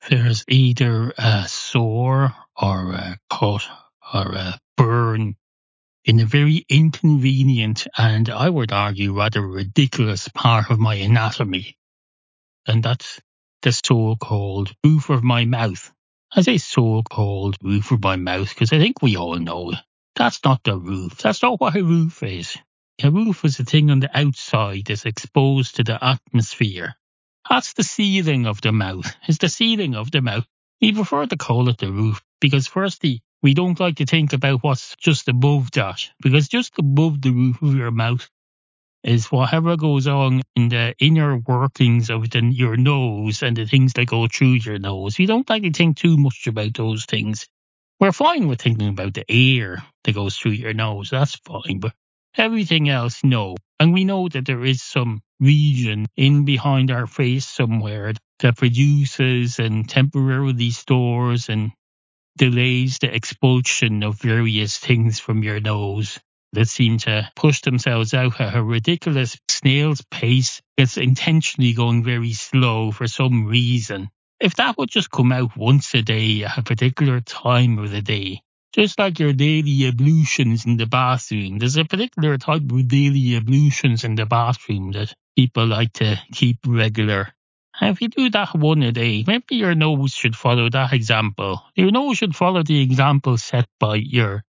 there's either a sore or a cut or a burn in a very inconvenient and, I would argue, rather ridiculous part of my anatomy, and that's the so-called roof of my mouth. I say so-called roof of my mouth because I think we all know that's not the roof. That's not what a roof is. A roof is a thing on the outside that's exposed to the atmosphere. That's the ceiling of the mouth. It's the ceiling of the mouth. We prefer to call it the roof because, firstly, we don't like to think about what's just above that, because just above the roof of your mouth is whatever goes on in the inner workings of your nose and the things that go through your nose. We don't like to think too much about those things. We're fine with thinking about the air that goes through your nose. That's fine. But everything else, no. And we know that there is some region in behind our face somewhere that produces and temporarily stores and delays the expulsion of various things from your nose that seem to push themselves out at a ridiculous snail's pace. It's intentionally going very slow for some reason. If that would just come out once a day at a particular time of the day, just like your daily ablutions in the bathroom, there's a particular type of daily ablutions in the bathroom that people like to keep regular. And if you do that one a day, maybe your nose should follow that example. Your nose should follow the example set by your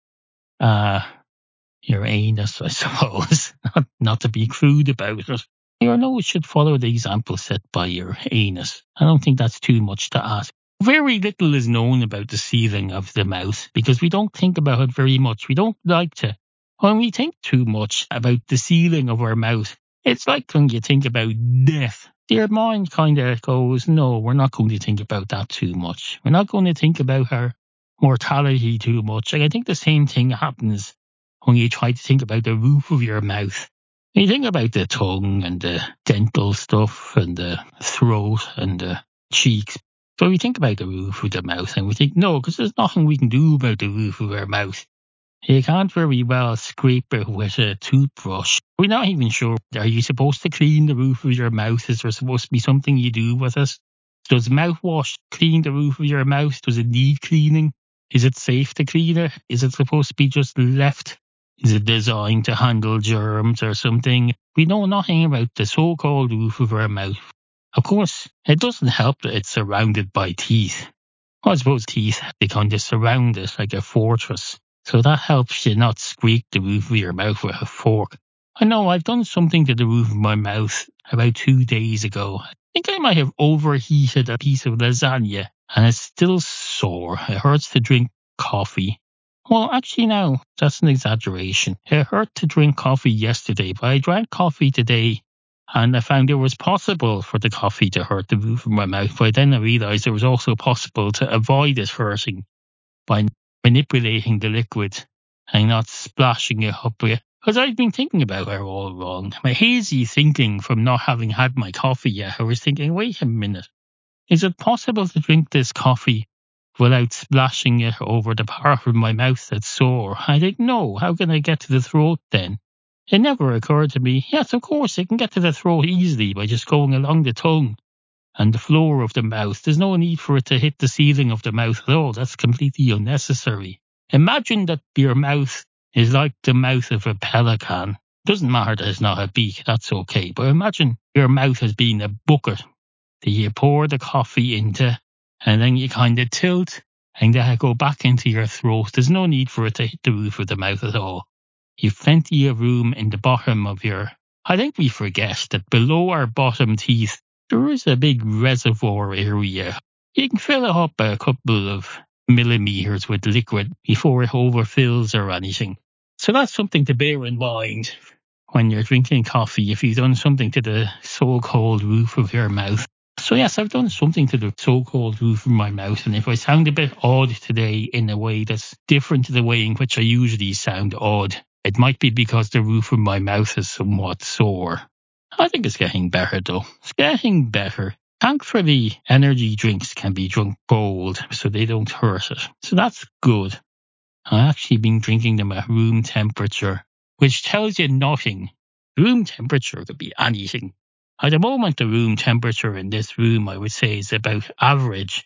anus, I suppose. Not to be crude about it. Your nose should follow the example set by your anus. I don't think that's too much to ask. Very little is known about the ceiling of the mouth because we don't think about it very much. We don't like to. When we think too much about the ceiling of our mouth, it's like when you think about death. Your mind kind of goes, no, we're not going to think about that too much. We're not going to think about our mortality too much. And I think the same thing happens when you try to think about the roof of your mouth. When you think about the tongue and the dental stuff and the throat and the cheeks. So we think about the roof of the mouth and we think, no, because there's nothing we can do about the roof of our mouth. You can't very well scrape it with a toothbrush. We're not even sure. Are you supposed to clean the roof of your mouth? Is there supposed to be something you do with it? Does mouthwash clean the roof of your mouth? Does it need cleaning? Is it safe to clean it? Is it supposed to be just left? Is it designed to handle germs or something? We know nothing about the so-called roof of our mouth. Of course, it doesn't help that it's surrounded by teeth. Well, I suppose teeth, they kind of surround it like a fortress. So that helps you not scrape the roof of your mouth with a fork. I know I've done something to the roof of my mouth about 2 days ago. I think I might have overheated a piece of lasagna and it's still sore. It hurts to drink coffee. Well, actually, no, that's an exaggeration. It hurt to drink coffee yesterday, but I drank coffee today and I found it was possible for the coffee to hurt the roof of my mouth. But then I realised it was also possible to avoid it hurting by manipulating the liquid and not splashing it up with. Because I've been thinking about it all wrong. My hazy thinking from not having had my coffee yet, I was thinking, wait a minute, is it possible to drink this coffee without splashing it over the part of my mouth that's sore? I think, no, how can I get to the throat then? It never occurred to me, yes, of course, it can get to the throat easily by just going along the tongue and the floor of the mouth. There's no need for it to hit the ceiling of the mouth at all. That's completely unnecessary. Imagine that your mouth is like the mouth of a pelican. Doesn't matter that it's not a beak, that's okay. But imagine your mouth as being a bucket that you pour the coffee into and then you kind of tilt and then go back into your throat. There's no need for it to hit the roof of the mouth at all. You've plenty of room in the bottom of your... I think we forget that below our bottom teeth, there is a big reservoir area. You can fill it up a couple of millimeters with liquid before it overfills or anything. So that's something to bear in mind when you're drinking coffee, if you've done something to the so-called roof of your mouth. So yes, I've done something to the so-called roof of my mouth, and if I sound a bit odd today in a way that's different to the way in which I usually sound odd, it might be because the roof of my mouth is somewhat sore. I think it's getting better though. It's getting better. Thankfully, energy drinks can be drunk cold, so they don't hurt it. So that's good. I've actually been drinking them at room temperature, which tells you nothing. Room temperature could be anything. At the moment, the room temperature in this room, I would say, is about average.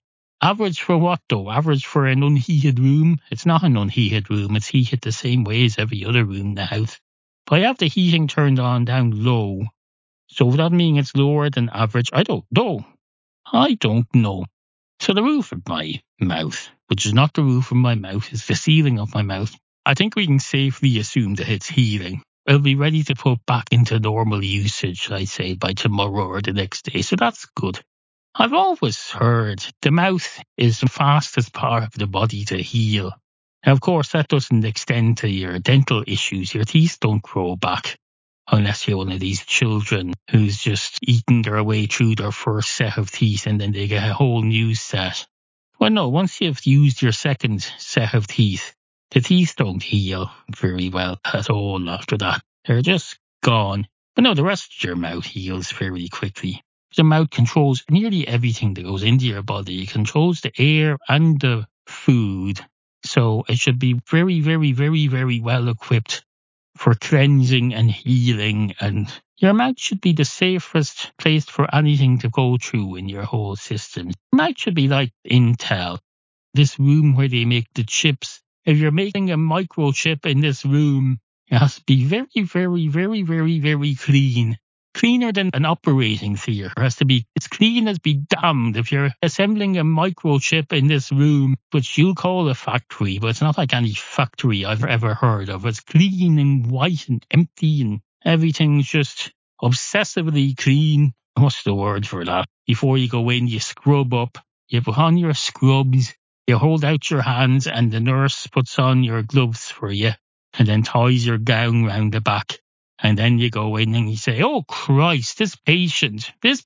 Average for what though? Average for an unheated room? It's not an unheated room. It's heated the same way as every other room in the house. But I have the heating turned on down low. So would that mean it's lower than average? I don't know. So the roof of my mouth, which is not the roof of my mouth, is the ceiling of my mouth. I think we can safely assume that it's healing. It'll be ready to put back into normal usage, I'd say, by tomorrow or the next day. So that's good. I've always heard the mouth is the fastest part of the body to heal. Now, of course, that doesn't extend to your dental issues. Your teeth don't grow back unless you're one of these children who's just eating their way through their first set of teeth and then they get a whole new set. Well, no, once you've used your second set of teeth, the teeth don't heal very well at all after that. They're just gone. But no, the rest of your mouth heals very quickly. The mouth controls nearly everything that goes into your body. It controls the air and the food. So it should be very, very, very, very well equipped for cleansing and healing. And your mouth should be the safest place for anything to go through in your whole system. Your mouth should be like Intel, this room where they make the chips. If you're making a microchip in this room, it has to be very, very, very, very, very clean. Cleaner than an operating theatre. It has to be, it's clean as be damned. If you're assembling a microchip in this room, which you'll call a factory, but it's not like any factory I've ever heard of. It's clean and white and empty and everything's just obsessively clean. What's the word for that? Before you go in, you scrub up, you put on your scrubs, you hold out your hands and the nurse puts on your gloves for you and then ties your gown round the back. And then you go in and you say, oh Christ, this patient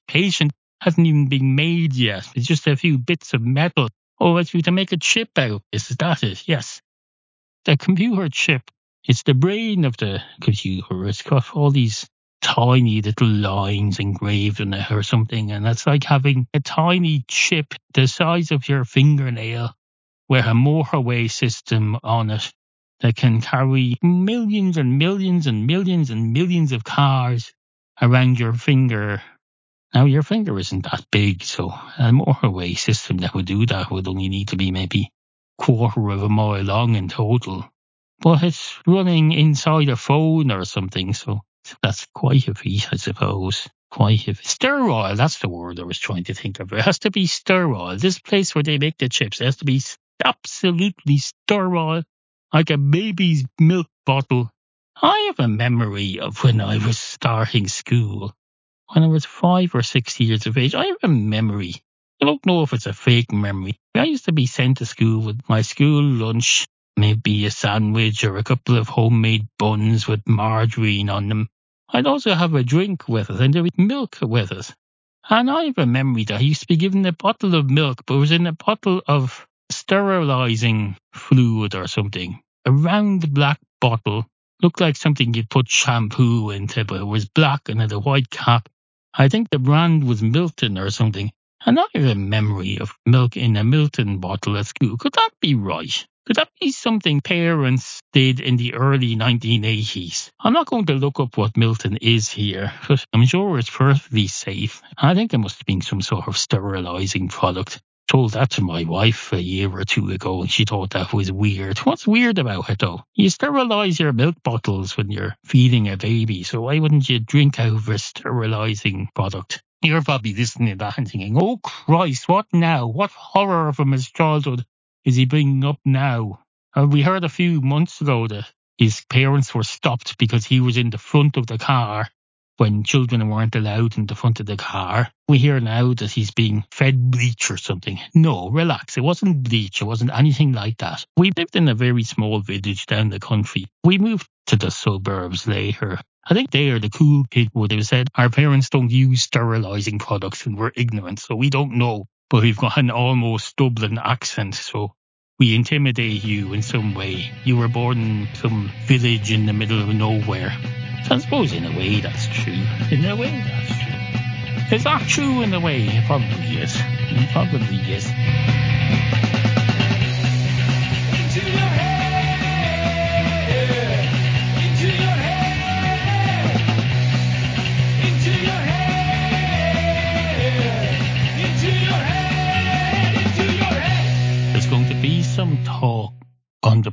hasn't even been made yet. It's just a few bits of metal. Oh, it's to make a chip out. Is that it? Yes. The computer chip. It's the brain of the computer. It's got all these tiny little lines engraved in it or something. And that's like having a tiny chip the size of your fingernail with a motorway system on it that can carry millions and millions and millions and millions of cars around your finger. Now, your finger isn't that big, so a motorway system that would do that would only need to be maybe quarter of a mile long in total. But it's running inside a phone or something, so that's quite a feat, I suppose. Quite a feat. Sterile, that's the word I was trying to think of. It has to be sterile. This place where they make the chips, it has to be absolutely sterile. Like a baby's milk bottle. I have a memory of when I was starting school. When I was 5 or 6 years of age, I have a memory. I don't know if it's a fake memory. I used to be sent to school with my school lunch, maybe a sandwich or a couple of homemade buns with margarine on them. I'd also have a drink with it and there was milk with it. And I have a memory that I used to be given a bottle of milk, but it was in a bottle of sterilizing fluid or something. A round black bottle. Looked like something you'd put shampoo into, but it was black and had a white cap. I think the brand was Milton or something. And I have a memory of milk in a Milton bottle at school. Could that be right? Could that be something parents did in the early 1980s? I'm not going to look up what Milton is here, but I'm sure it's perfectly safe. I think it must have been some sort of sterilizing product. Told that to my wife a year or two ago and she thought that was weird. What's weird about it though? You sterilize your milk bottles when you're feeding a baby, so why wouldn't you drink out of a sterilizing product? You're probably listening to that and thinking, oh Christ, what now? What horror from his childhood is he bringing up now? We heard a few months ago that his parents were stopped because he was in the front of the car when children weren't allowed in the front of the car. We hear now that he's being fed bleach or something. No, relax. It wasn't bleach. It wasn't anything like that. We lived in a very small village down the country. We moved to the suburbs later. I think they are the cool people would have said, our parents don't use sterilizing products and we're ignorant, so we don't know. But we've got an almost Dublin accent, so we intimidate you in some way. You were born in some village in the middle of nowhere. So I suppose in a way that's true. In a way that's true. Is that true in a way? It probably is. It probably is. Into your head, into your head, into your head, into your head, into your head.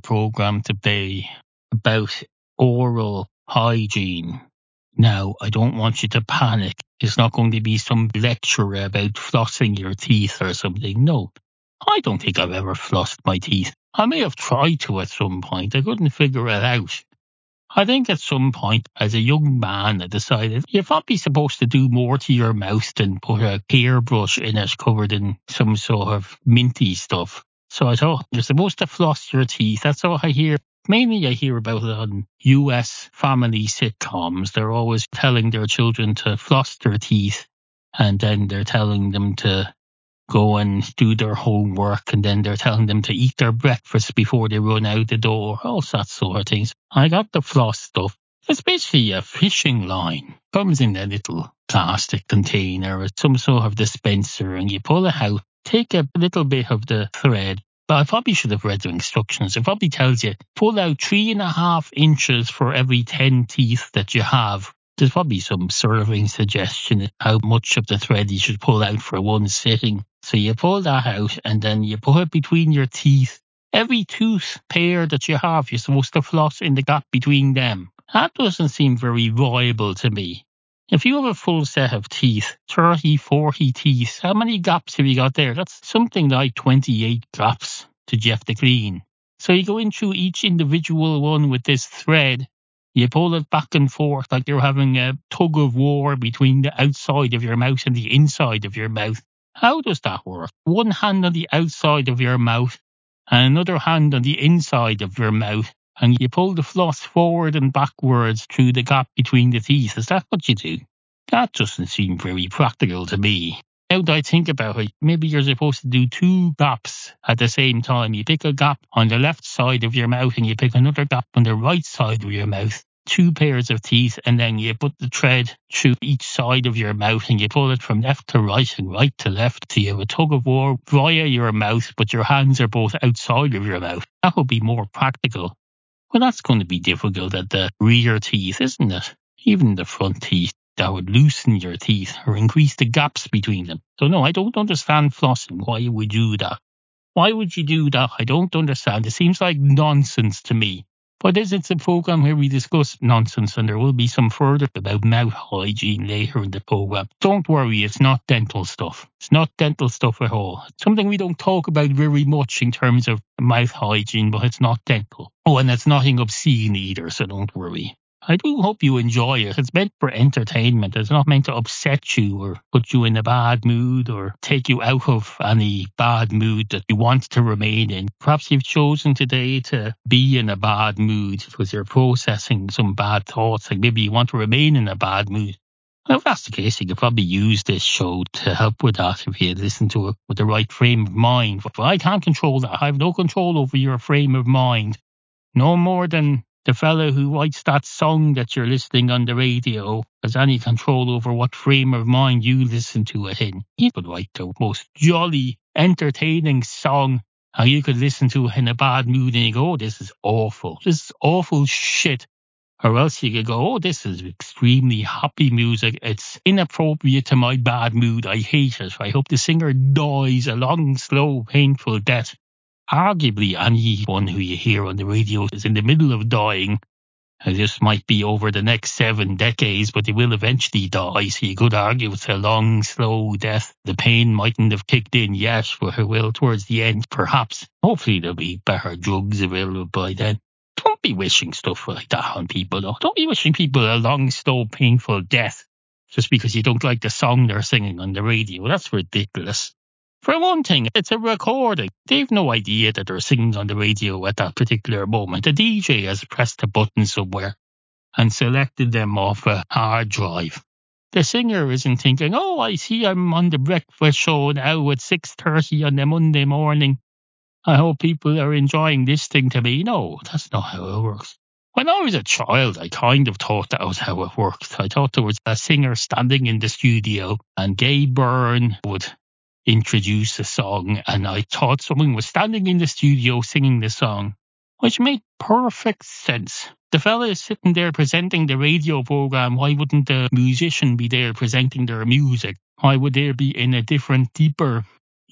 programme today about oral hygiene. Now, I don't want you to panic. It's not going to be some lecture about flossing your teeth or something. No, I don't think I've ever flossed my teeth. I may have tried to at some point. I couldn't figure it out. I think at some point, as a young man, I decided you're probably supposed to do more to your mouth than put a hairbrush in it covered in some sort of minty stuff. So I thought, you're supposed to floss your teeth. That's all I hear. Mainly I hear about it on US family sitcoms. They're always telling their children to floss their teeth, and then they're telling them to go and do their homework, and then they're telling them to eat their breakfast before they run out the door, all that sort of things. I got the floss stuff. It's basically a fishing line. Comes in a little plastic container with some sort of dispenser, and you pull it out, take a little bit of the thread. But I probably should have read the instructions. It probably tells you pull out 3.5 inches for every 10 teeth that you have. There's probably some serving suggestion how much of the thread you should pull out for one sitting. So you pull that out and then you put it between your teeth. Every tooth pair that you have, you're supposed to floss in the gap between them. That doesn't seem very viable to me. If you have a full set of teeth, 30, 40 teeth, how many gaps have you got there? That's something like 28 gaps that you have to clean. So you go in through each individual one with this thread. You pull it back and forth like you're having a tug of war between the outside of your mouth and the inside of your mouth. How does that work? One hand on the outside of your mouth and another hand on the inside of your mouth, and you pull the floss forward and backwards through the gap between the teeth. Is that what you do? That doesn't seem very practical to me. Now that I think about it, maybe you're supposed to do 2 gaps at the same time. You pick a gap on the left side of your mouth and you pick another gap on the right side of your mouth. 2 pairs of teeth, and then you put the thread through each side of your mouth and you pull it from left to right and right to left. So you have a tug of war via your mouth, but your hands are both outside of your mouth. That would be more practical. Well, that's going to be difficult at the rear teeth, isn't it? Even the front teeth. That would loosen your teeth or increase the gaps between them. So no, I don't understand flossing. Why would you do that? Why would you do that? I don't understand. It seems like nonsense to me. But it's a programme where we discuss nonsense, and there will be some further about mouth hygiene later in the programme. Don't worry, it's not dental stuff. It's not dental stuff at all. It's something we don't talk about very much in terms of mouth hygiene, but it's not dental. Oh, and it's nothing obscene either, so don't worry. I do hope you enjoy it. It's meant for entertainment. It's not meant to upset you or put you in a bad mood or take you out of any bad mood that you want to remain in. Perhaps you've chosen today to be in a bad mood because you're processing some bad thoughts. Like maybe you want to remain in a bad mood. Well, if that's the case, you could probably use this show to help with that if you listen to it with the right frame of mind. But I can't control that. I have no control over your frame of mind. No more than the fellow who writes that song that you're listening on the radio has any control over what frame of mind you listen to it in. He could write the most jolly, entertaining song, and you could listen to it in a bad mood and you go, oh, this is awful. This is awful shit. Or else you could go, oh, this is extremely happy music. It's inappropriate to my bad mood. I hate it. I hope the singer dies a long, slow, painful death. Arguably, anyone who you hear on the radio is in the middle of dying. This might be over the next 7 decades, but they will eventually die. So you could argue it's a long, slow death. The pain mightn't have kicked in yet, but it will towards the end, perhaps. Hopefully there'll be better drugs available by then. Don't be wishing stuff like that on people, though. Don't be wishing people a long, slow, painful death just because you don't like the song they're singing on the radio. That's ridiculous. For one thing, it's a recording. They've no idea that they're singing on the radio at that particular moment. The DJ has pressed a button somewhere and selected them off a hard drive. The singer isn't thinking, oh, I see I'm on the breakfast show now at 6:30 on the Monday morning. I hope people are enjoying listening to me. No, that's not how it works. When I was a child, I kind of thought that was how it worked. I thought there was a singer standing in the studio and Gay Byrne would introduce a song, and I thought someone was standing in the studio singing the song, which made perfect sense. The fella is sitting there presenting the radio program. Why wouldn't the musician be there presenting their music? Why would they be in a different, deeper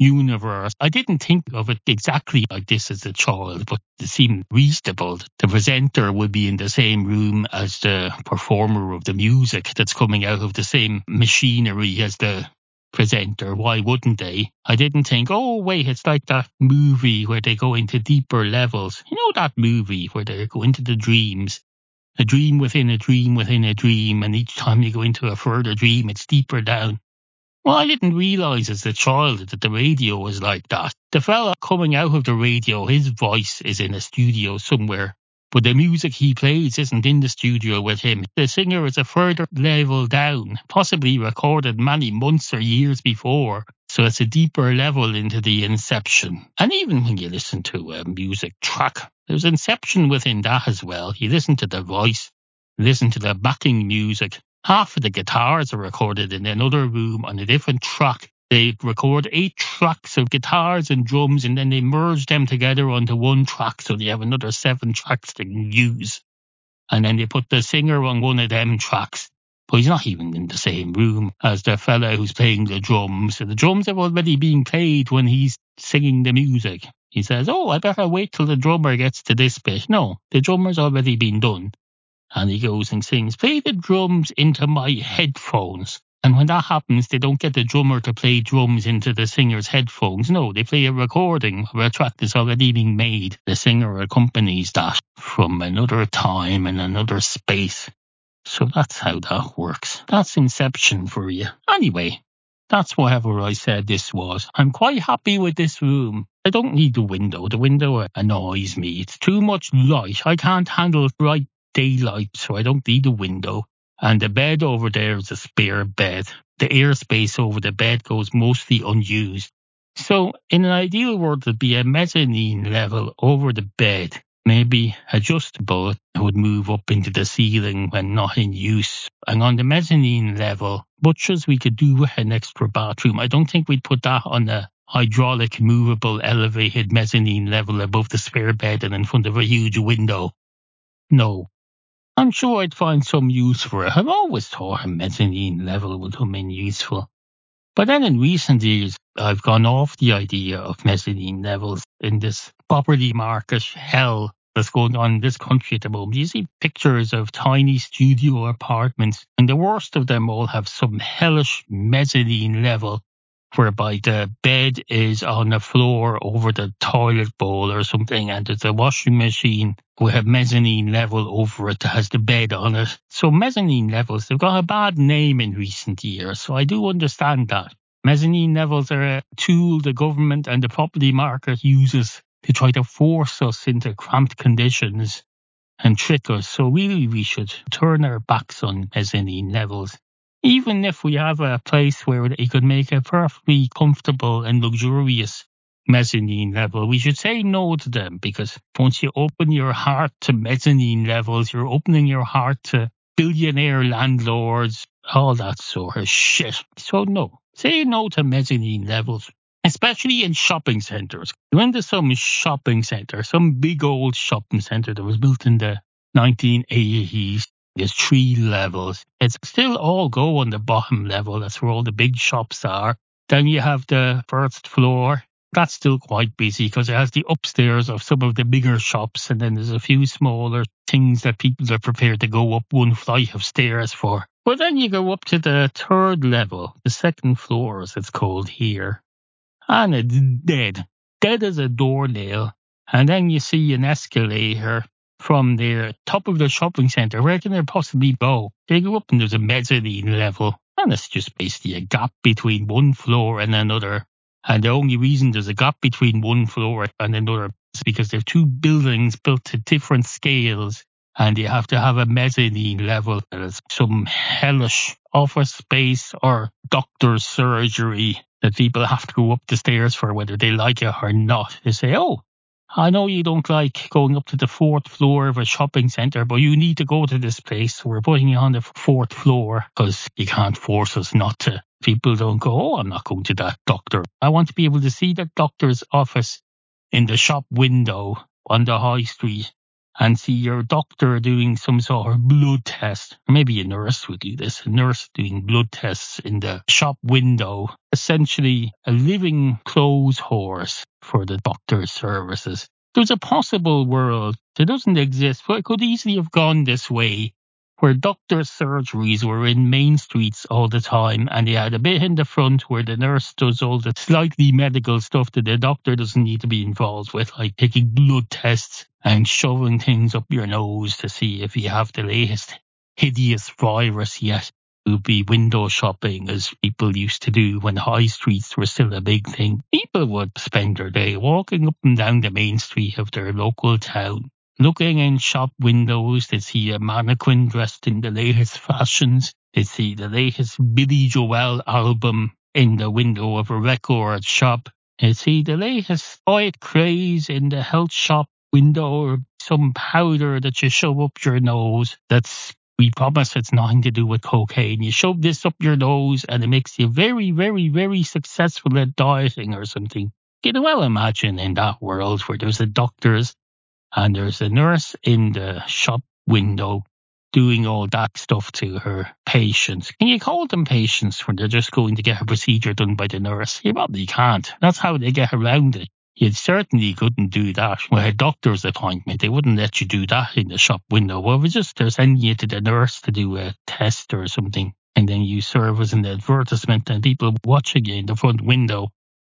universe. I didn't think of it exactly like this as a child, but it seemed reasonable. The presenter would be in the same room as the performer of the music that's coming out of the same machinery as the presenter. Why wouldn't they? I didn't think, oh wait, it's like that movie where they go into deeper levels. You know that movie where they go into the dreams? A dream within a dream within a dream, and each time you go into a further dream, it's deeper down. Well, I didn't realise as a child that the radio was like that. The fella coming out of the radio, his voice is in a studio somewhere, but the music he plays isn't in the studio with him. The singer is a further level down, possibly recorded many months or years before, so it's a deeper level into the inception. And even when you listen to a music track, there's inception within that as well. You listen to the voice, listen to the backing music. Half of the guitars are recorded in another room on a different track. They record 8 tracks of guitars and drums, and then they merge them together onto one track, so they have another 7 tracks they can use. And then they put the singer on one of them tracks, but he's not even in the same room as the fella who's playing the drums. So the drums have already been played when he's singing the music. He says, oh, I better wait till the drummer gets to this bit. No, the drummer's already been done. And he goes and sings, play the drums into my headphones. And when that happens, they don't get the drummer to play drums into the singer's headphones. No, they play a recording of a track that's already been made. The singer accompanies that from another time and another space. So that's how that works. That's Inception for you. Anyway, that's whatever I said this was. I'm quite happy with this room. I don't need the window. The window annoys me. It's too much light. I can't handle bright daylight, so I don't need the window. And the bed over there is a spare bed. The airspace over the bed goes mostly unused. So in an ideal world, there'd be a mezzanine level over the bed, maybe adjustable. It would move up into the ceiling when not in use. And on the mezzanine level, much as we could do with an extra bathroom, I don't think we'd put that on the hydraulic, movable, elevated mezzanine level above the spare bed and in front of a huge window. No. I'm sure I'd find some use for it. I've always thought a mezzanine level would come in useful. But then in recent years, I've gone off the idea of mezzanine levels in this property market hell that's going on in this country at the moment. You see pictures of tiny studio apartments, and the worst of them all have some hellish mezzanine level whereby the bed is on the floor over the toilet bowl or something, and there's a washing machine with a mezzanine level over it that has the bed on it. So mezzanine levels, they've got a bad name in recent years, so I do understand that. Mezzanine levels are a tool the government and the property market uses to try to force us into cramped conditions and trick us. So really we should turn our backs on mezzanine levels. Even if we have a place where you could make a perfectly comfortable and luxurious mezzanine level, we should say no to them, because once you open your heart to mezzanine levels, you're opening your heart to billionaire landlords, all that sort of shit. So no, say no to mezzanine levels, especially in shopping centres. You went to some shopping centre, some big old shopping centre that was built in the 1980s. There's 3 levels. It's still all go on the bottom level. That's where all the big shops are. Then you have the first floor. That's still quite busy because it has the upstairs of some of the bigger shops. And then there's a few smaller things that people are prepared to go up one flight of stairs for. But then you go up to the 3rd level, the 2nd floor as it's called here. And it's dead. Dead as a doornail. And then you see an escalator from the top of the shopping centre. Where can they possibly go? They go up and there's a mezzanine level. And it's just basically a gap between one floor and another. And the only reason there's a gap between one floor and another is because there are 2 buildings built to different scales. And you have to have a mezzanine level. There's some hellish office space or doctor's surgery that people have to go up the stairs for, whether they like it or not. They say, oh, I know you don't like going up to the 4th floor of a shopping centre, but you need to go to this place. We're putting you on the 4th floor because you can't force us not to. People don't go, oh, I'm not going to that doctor. I want to be able to see that doctor's office in the shop window on the high street. and see your doctor doing some sort of blood test. Or maybe a nurse would do this. A nurse doing blood tests in the shop window. Essentially a living clothes horse for the doctor's services. There's a possible world that doesn't exist, but it could easily have gone this way, where doctors' surgeries were in main streets all the time, and they had a bit in the front where the nurse does all the slightly medical stuff that the doctor doesn't need to be involved with, like taking blood tests and shoving things up your nose to see if you have the latest hideous virus yet. It would be window shopping, as people used to do when high streets were still a big thing. People would spend their day walking up and down the main street of their local town, looking in shop windows. They'd see a mannequin dressed in the latest fashions. They'd see the latest Billy Joel album in the window of a record shop. They'd see the latest diet craze in the health shop window, or some powder that you shove up your nose. We promise it's nothing to do with cocaine. You shove this up your nose and it makes you very, very, very successful at dieting or something. You can well imagine in that world where there's a doctors and there's a nurse in the shop window doing all that stuff to her patients. Can you call them patients when they're just going to get a procedure done by the nurse? You probably can't. That's how they get around it. You certainly couldn't do that with a doctor's appointment. They wouldn't let you do that in the shop window. Well, they're sending you to the nurse to do a test or something, and then you serve as an advertisement and people watching you in the front window.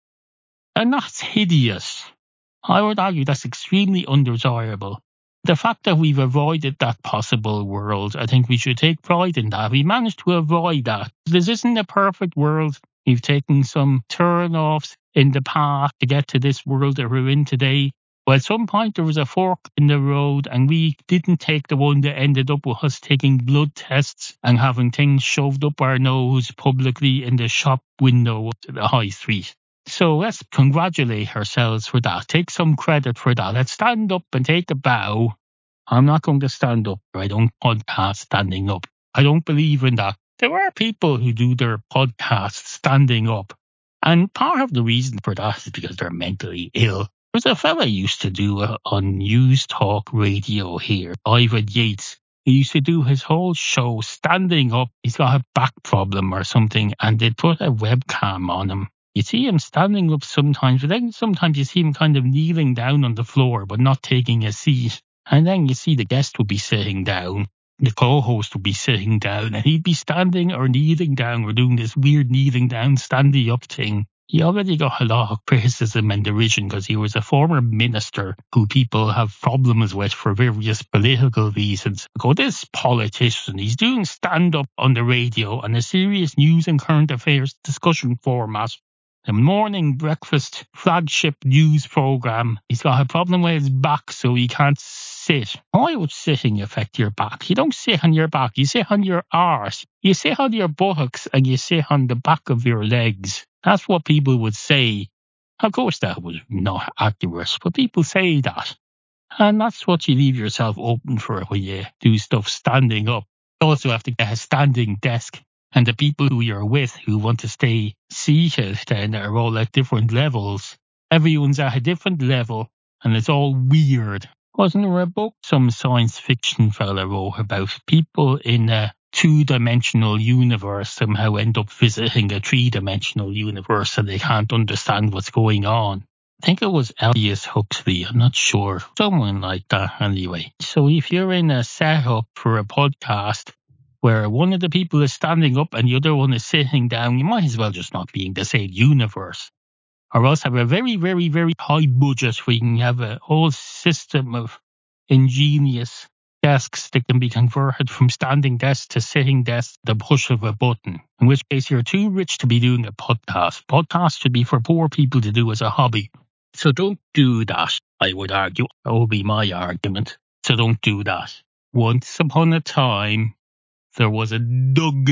And that's hideous. I would argue that's extremely undesirable. The fact that we've avoided that possible world, I think we should take pride in that. We managed to avoid that. This isn't a perfect world. We've taken some turn-offs in the path to get to this world that we're in today. But at some point there was a fork in the road, and we didn't take the one that ended up with us taking blood tests and having things shoved up our nose publicly in the shop window to the high street. So let's congratulate ourselves for that. Take some credit for that. Let's stand up and take a bow. I'm not going to stand up. I don't podcast standing up. I don't believe in that. There are people who do their podcasts standing up. And part of the reason for that is because they're mentally ill. There's a fella used to do on News Talk Radio here, Ivan Yates. He used to do his whole show standing up. He's got a back problem or something, and they'd put a webcam on him. You see him standing up sometimes, but then sometimes you see him kind of kneeling down on the floor, but not taking a seat. And then you see the guest would be sitting down, the co-host would be sitting down, and he'd be standing or kneeling down or doing this weird kneeling down, standing up thing. He already got a lot of criticism and derision because he was a former minister who people have problems with for various political reasons. This politician, he's doing stand-up on the radio on a serious news and current affairs discussion format. The morning breakfast flagship news program. He's got a problem with his back, so he can't sit. Why would sitting affect your back? You don't sit on your back, you sit on your arse. You sit on your buttocks and you sit on the back of your legs. That's what people would say. Of course that was not accurate, but people say that. And that's what you leave yourself open for when you do stuff standing up. You also have to get a standing desk. And the people who you're with who want to stay seated then are all at different levels. Everyone's at a different level and it's all weird. Wasn't there a book some science fiction fella wrote about people in a two-dimensional universe somehow end up visiting a three-dimensional universe and they can't understand what's going on? I think it was Aldous Huxley, I'm not sure. Someone like that anyway. So if you're in a setup for a podcast where one of the people is standing up and the other one is sitting down, you might as well just not be in the same universe. Or else have a very, very, very high budget where you can have a whole system of ingenious desks that can be converted from standing desks to sitting desks at the push of a button. In which case you're too rich to be doing a podcast. Podcasts should be for poor people to do as a hobby. So don't do that, I would argue. That would be my argument. So don't do that. Once upon a time, there was a Doug,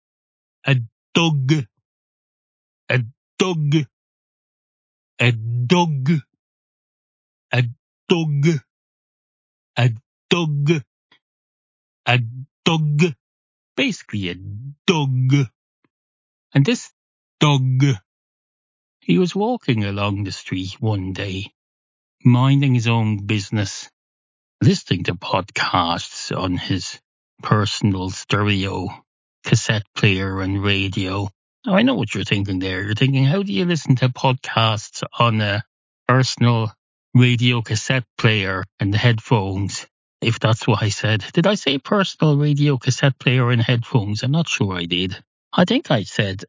a Doug, a Doug, a Doug, a Doug, a Doug, a Doug, basically a Doug. And this Doug, he was walking along the street one day, minding his own business, listening to podcasts on his personal stereo cassette player and radio. Now, I know what you're thinking there. You're thinking, how do you listen to podcasts on a personal radio cassette player and headphones? If that's what I said. Did I say personal radio cassette player and headphones? I'm not sure I did. I think I said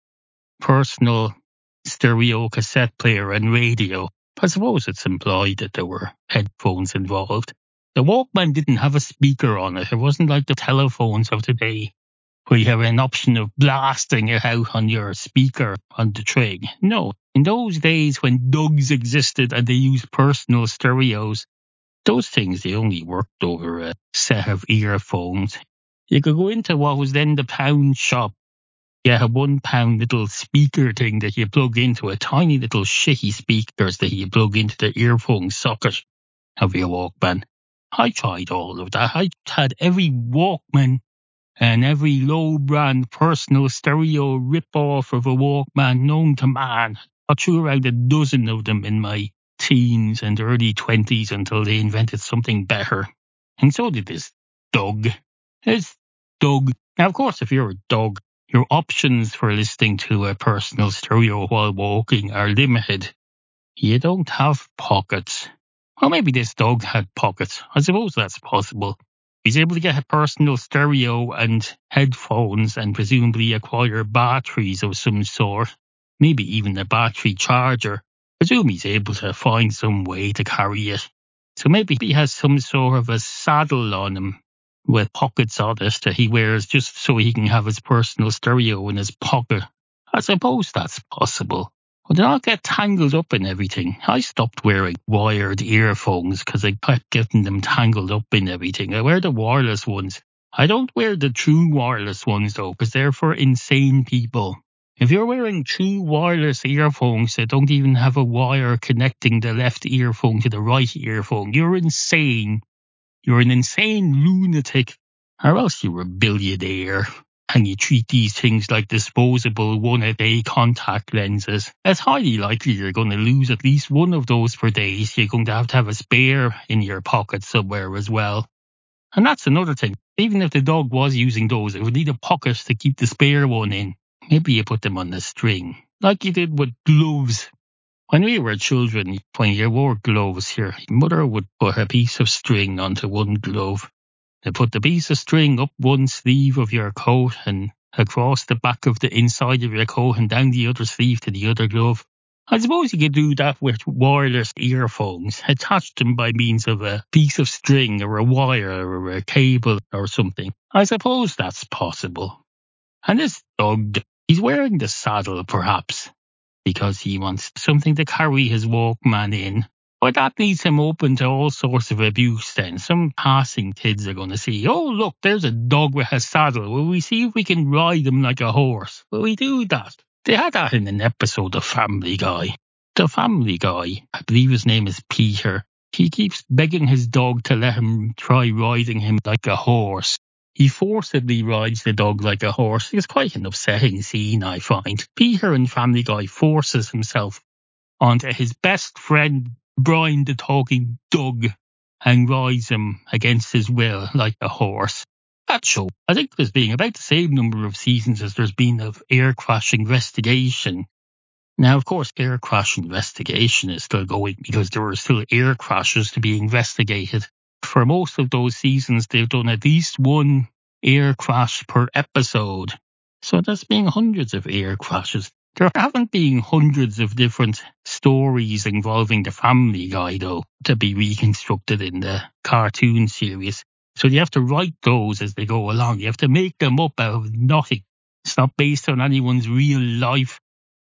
personal stereo cassette player and radio. I suppose it's implied that there were headphones involved. The Walkman didn't have a speaker on it. It wasn't like the telephones of today, where you have an option of blasting it out on your speaker on the trig. No, in those days when Dugs existed and they used personal stereos, those things, they only worked over a set of earphones. You could go into what was then the pound shop. You had £1 little speaker thing that you plug into, a tiny little shitty speakers that you plug into the earphone socket of your Walkman. I tried all of that. I had every Walkman and every low brand personal stereo rip-off of a Walkman known to man. I threw around a dozen of them in my teens and early 20s until they invented something better. And so did this Doug. This Doug. Now, of course, if you're a dog, your options for listening to a personal stereo while walking are limited. You don't have pockets. Well, maybe this dog had pockets. I suppose that's possible. He's able to get a personal stereo and headphones and presumably acquire batteries of some sort. Maybe even a battery charger. Presume he's able to find some way to carry it. So maybe he has some sort of a saddle on him with pockets on it that he wears just so he can have his personal stereo in his pocket. I suppose that's possible. Well, they all get tangled up in everything. I stopped wearing wired earphones because I kept getting them tangled up in everything. I wear the wireless ones. I don't wear the true wireless ones though, because they're for insane people. If you're wearing true wireless earphones that don't even have a wire connecting the left earphone to the right earphone, you're insane. You're an insane lunatic, or else you're a billionaire. And you treat these things like disposable one-a-day contact lenses. It's highly likely you're going to lose at least one of those for days. You're going to have a spare in your pocket somewhere as well. And that's another thing. Even if the dog was using those, it would need a pocket to keep the spare one in. Maybe you put them on the string, like you did with gloves. When we were children, when you wore gloves here, your mother would put a piece of string onto one glove. They put the piece of string up one sleeve of your coat and across the back of the inside of your coat and down the other sleeve to the other glove. I suppose you could do that with wireless earphones. Attach them by means of a piece of string or a wire or a cable or something. I suppose that's possible. And this dog, he's wearing the saddle perhaps because he wants something to carry his Walkman in. But that leaves him open to all sorts of abuse then. Some passing kids are going to see, oh, look, there's a dog with a saddle. Will we see if we can ride him like a horse? Will we do that? They had that in an episode of Family Guy. The Family Guy, I believe his name is Peter, he keeps begging his dog to let him try riding him like a horse. He forcibly rides the dog like a horse. It's quite an upsetting scene, I find. Peter in Family Guy forces himself onto his best friend Brian the talking Doug and rides him against his will like a horse. That show, I think there's been about the same number of seasons as there's been of Air Crash Investigation. Now, of course, Air Crash Investigation is still going because there are still air crashes to be investigated. For most of those seasons, they've done at least one air crash per episode. So there's been hundreds of air crashes. There haven't been hundreds of different stories involving the Family Guy, though, to be reconstructed in the cartoon series. So you have to write those as they go along. You have to make them up out of nothing. It's not based on anyone's real life.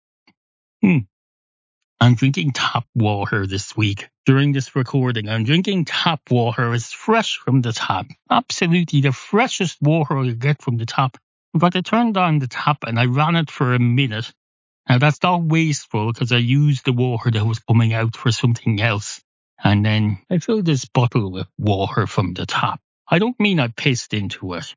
I'm drinking tap water this week. During this recording, I'm drinking tap water as fresh from the tap. Absolutely the freshest water I get from the tap. In fact, I turned on the tap and I ran it for a minute. Now, that's not wasteful because I used the water that was coming out for something else. And then I filled this bottle with water from the tap. I don't mean I pissed into it.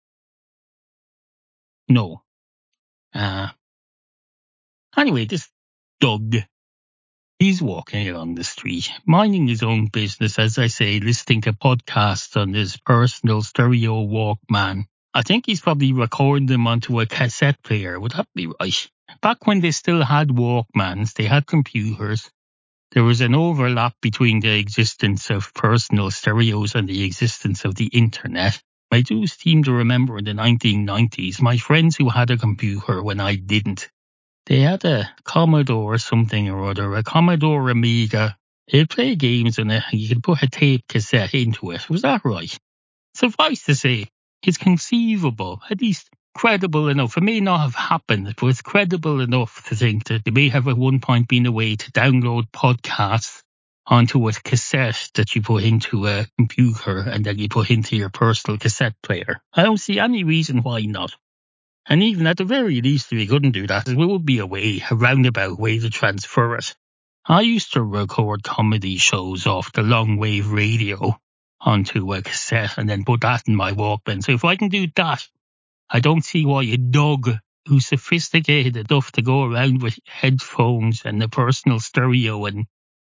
No. Anyway, this Doug, He's walking along the street, minding his own business, as I say, listening to podcasts on his personal stereo Walkman. I think he's probably recording them onto a cassette player. Would that be right? Back when they still had Walkmans, they had computers. There was an overlap between the existence of personal stereos and the existence of the internet. I do seem to remember in the 1990s, my friends who had a computer when I didn't, they had a Commodore something or other, a Commodore Amiga. They'd play games and you could put a tape cassette into it. Was that right? Suffice to say, it's conceivable, at least credible enough. It may not have happened, but it's credible enough to think that they may have at one point been a way to download podcasts onto a cassette that you put into a computer and then you put into your personal cassette player. I don't see any reason why not. And even at the very least, if you couldn't do that, there would be a roundabout way to transfer it. I used to record comedy shows off the long wave radio onto a cassette and then put that in my Walkman. So if I can do that, I don't see why a dog who's sophisticated enough to go around with headphones and a personal stereo and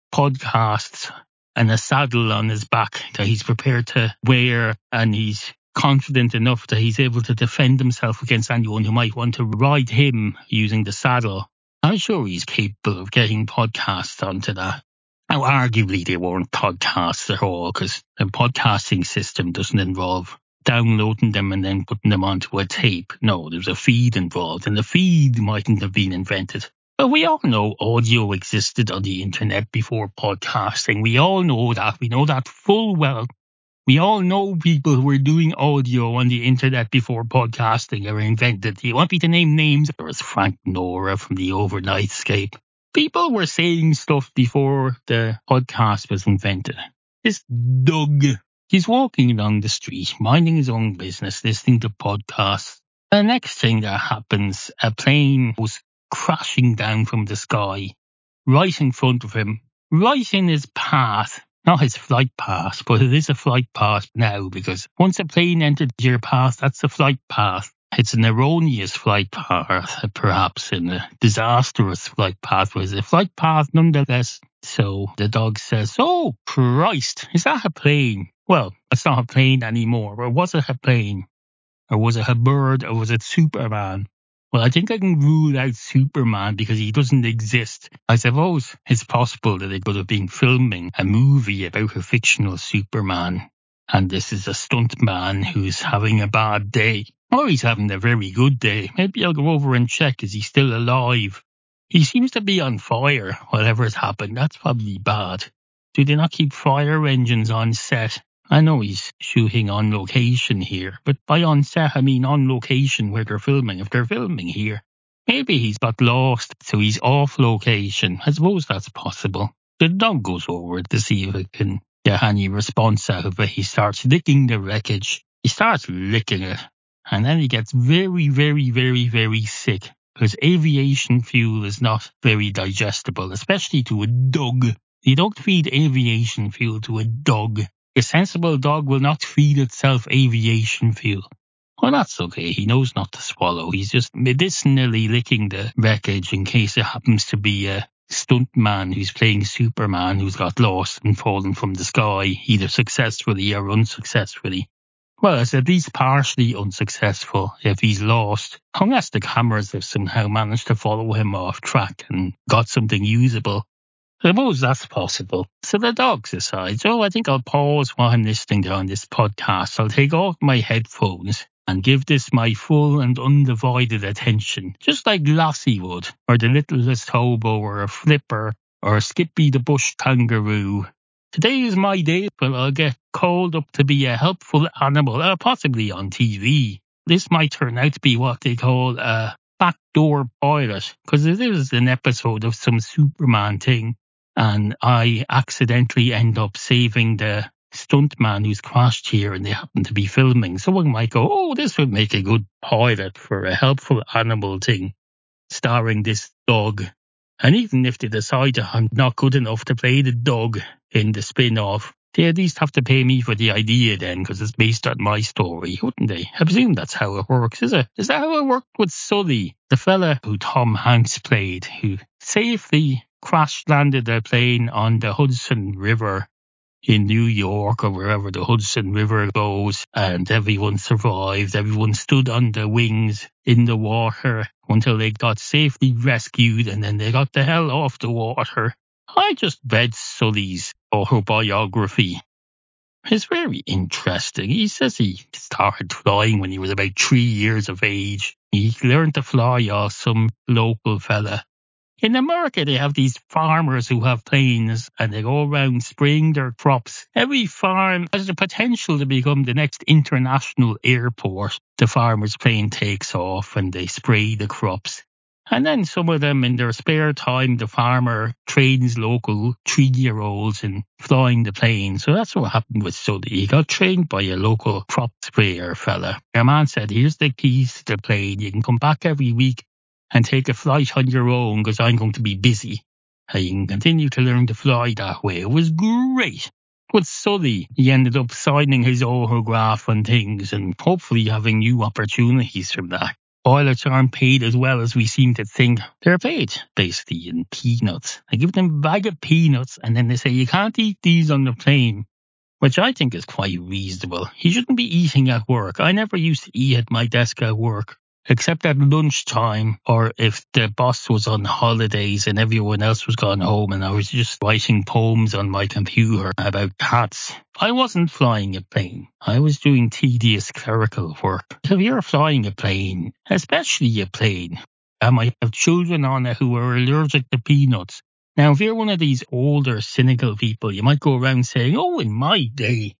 podcasts and a saddle on his back that he's prepared to wear, and he's confident enough that he's able to defend himself against anyone who might want to ride him using the saddle. I'm sure he's capable of getting podcasts onto that. Now, arguably, they weren't podcasts at all, because the podcasting system doesn't involve downloading them and then putting them onto a tape. No, there's a feed involved, and the feed mightn't have been invented. But we all know audio existed on the internet before podcasting. We all know that. We know that full well. We all know people who were doing audio on the internet before podcasting were invented. Do you want me to name names? There was Frank Nora from the Overnightscape. People were saying stuff before the podcast was invented. This Doug, he's walking along the street, minding his own business, listening to podcasts. The next thing that happens, a plane was crashing down from the sky, right in front of him, right in his path. Not his flight path, but it is a flight path now, because once a plane entered your path, that's a flight path. It's an erroneous flight path, perhaps, and a disastrous flight path, but it's a flight path nonetheless. So the dog says, "Oh, Christ, is that a plane?" Well, it's not a plane anymore. Or was it a plane? Or was it a bird? Or was it Superman? Well, I think I can rule out Superman because he doesn't exist. I suppose it's possible that they could have been filming a movie about a fictional Superman, and this is a stuntman who's having a bad day. Or he's having a very good day. Maybe I'll go over and check. Is he still alive? He seems to be on fire, whatever's happened. That's probably bad. Do they not keep fire engines on set? I know he's shooting on location here, but by on set, I mean on location where they're filming. If they're filming here, maybe he's got lost, so he's off location. I suppose that's possible. The dog goes over to see if it can get any response out of it. He starts licking the wreckage. He starts licking it, and then he gets very, very, very, very sick, because aviation fuel is not very digestible, especially to a dog. You don't feed aviation fuel to a dog. A sensible dog will not feed itself aviation fuel. Well, that's okay. He knows not to swallow. He's just medicinally licking the wreckage in case it happens to be a stuntman who's playing Superman who's got lost and fallen from the sky, either successfully or unsuccessfully. Well, it's at least partially unsuccessful if he's lost, unless the cameras have somehow managed to follow him off track and got something usable. I suppose that's possible. So the dog decides, I think I'll pause while I'm listening on this podcast. I'll take off my headphones and give this my full and undivided attention, just like Lassie would, or the Littlest Hobo, or a Flipper, or Skippy the Bush Kangaroo. Today is my day, but I'll get called up to be a helpful animal, possibly on TV. This might turn out to be what they call a backdoor pilot, because it is an episode of some Superman thing. And I accidentally end up saving the stuntman who's crashed here, and they happen to be filming. Someone might go, this would make a good pilot for a helpful animal thing, starring this dog. And even if they decide I'm not good enough to play the dog in the spin-off, they at least have to pay me for the idea then, because it's based on my story, wouldn't they? I presume that's how it works, is it? Is that how it worked with Sully, the fella who Tom Hanks played, who safely crash landed a plane on the Hudson River in New York or wherever the Hudson River goes, and everyone survived. Everyone stood on the wings in the water until they got safely rescued, and then they got the hell off the water. I just read Sully's autobiography. It's very interesting. He says he started flying when he was about 3 years of age. He learned to fly off some local fella. In America, they have these farmers who have planes and they go around spraying their crops. Every farm has the potential to become the next international airport. The farmer's plane takes off and they spray the crops. And then some of them, in their spare time, the farmer trains local 3-year-olds in flying the plane. So that's what happened with Sully. He got trained by a local crop sprayer fella. Their man said, here's the keys to the plane. You can come back every week and take a flight on your own because I'm going to be busy. And you can continue to learn to fly that way. It was great. With Sully, he ended up signing his autograph on things and hopefully having new opportunities from that. Pilots aren't paid as well as we seem to think. They're paid, basically, in peanuts. They give them a bag of peanuts and then they say, you can't eat these on the plane, which I think is quite reasonable. You shouldn't be eating at work. I never used to eat at my desk at work, except at lunchtime or if the boss was on holidays and everyone else was gone home and I was just writing poems on my computer about cats. I wasn't flying a plane. I was doing tedious clerical work. If you're flying a plane, especially a plane, I might have children on it who are allergic to peanuts. Now, if you're one of these older, cynical people, you might go around saying, oh, in my day,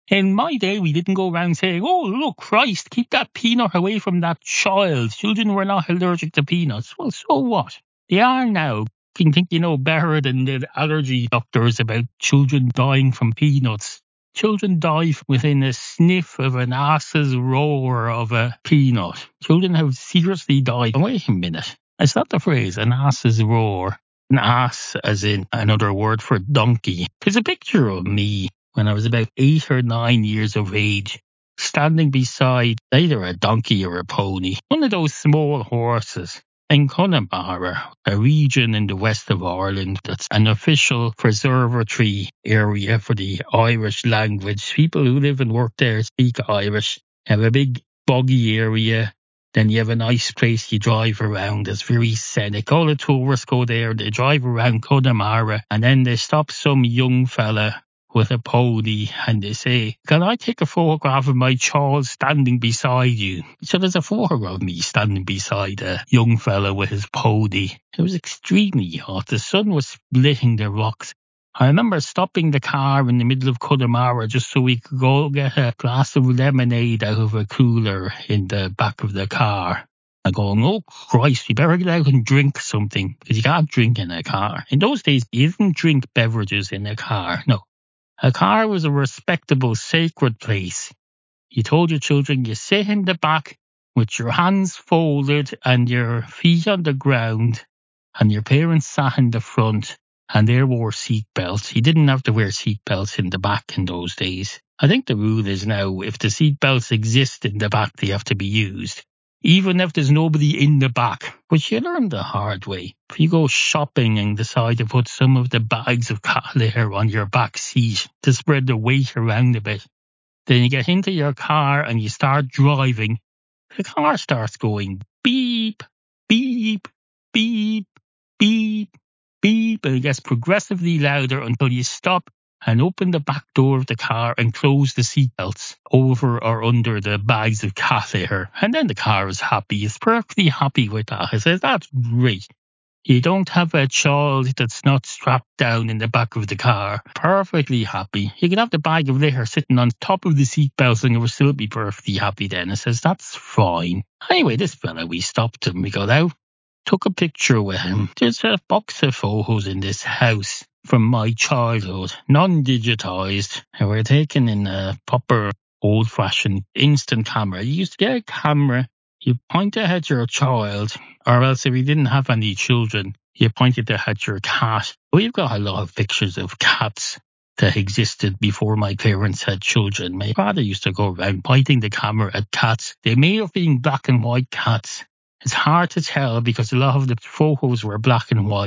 we didn't go around saying, oh, look, Christ, keep that peanut away from that child. Children were not allergic to peanuts. Well, so what? They are now. You think you know better than the allergy doctors about children dying from peanuts. Children die within a sniff of an ass's roar of a peanut. Children have seriously died. Wait a minute. Is that the phrase, an ass's roar? An ass, as in another word for donkey. There's a picture of me when I was about 8 or 9 years of age, standing beside either a donkey or a pony, one of those small horses, in Connemara, a region in the west of Ireland that's an official preservatory area for the Irish language. People who live and work there speak Irish. Have a big boggy area. Then you have a nice place you drive around. It's very scenic. All the tourists go there. They drive around Connemara and then they stop some young fella with a pony and they say, can I take a photograph of my child standing beside you? So there's a photograph of me standing beside a young fella with his pony. It was extremely hot. The sun was splitting the rocks. I remember stopping the car in the middle of Connemara just so we could go get a glass of lemonade out of a cooler in the back of the car. And going, oh Christ, you better get out and drink something because you can't drink in a car. In those days, you didn't drink beverages in a car. No. A car was a respectable, sacred place. You told your children you sit in the back with your hands folded and your feet on the ground, and your parents sat in the front and they wore seat belts. You didn't have to wear seat belts in the back in those days. I think the rule is now if the seat belts exist in the back, they have to be used. Even if there's nobody in the back, which you learn the hard way. If you go shopping and decide to put some of the bags of cat litter on your back seat to spread the weight around a bit, then you get into your car and you start driving, the car starts going beep, beep, beep, beep, beep, and it gets progressively louder until you stop and open the back door of the car and close the seatbelts over or under the bags of cat litter. And then the car is happy. It's perfectly happy with that. It says, that's great. You don't have a child that's not strapped down in the back of the car. Perfectly happy. You can have the bag of litter sitting on top of the seatbelts and it will still be perfectly happy then. It says, that's fine. Anyway, this fella, we stopped him. We got out, took a picture with him. There's a box of photos in this house from my childhood, non-digitized. They were taken in a proper old-fashioned instant camera. You used to get a camera, you point it at your child, or else if you didn't have any children, you pointed it at your cat. We've got a lot of pictures of cats that existed before my parents had children. My father used to go around pointing the camera at cats. They may have been black and white cats. It's hard to tell because a lot of the photos were black and white.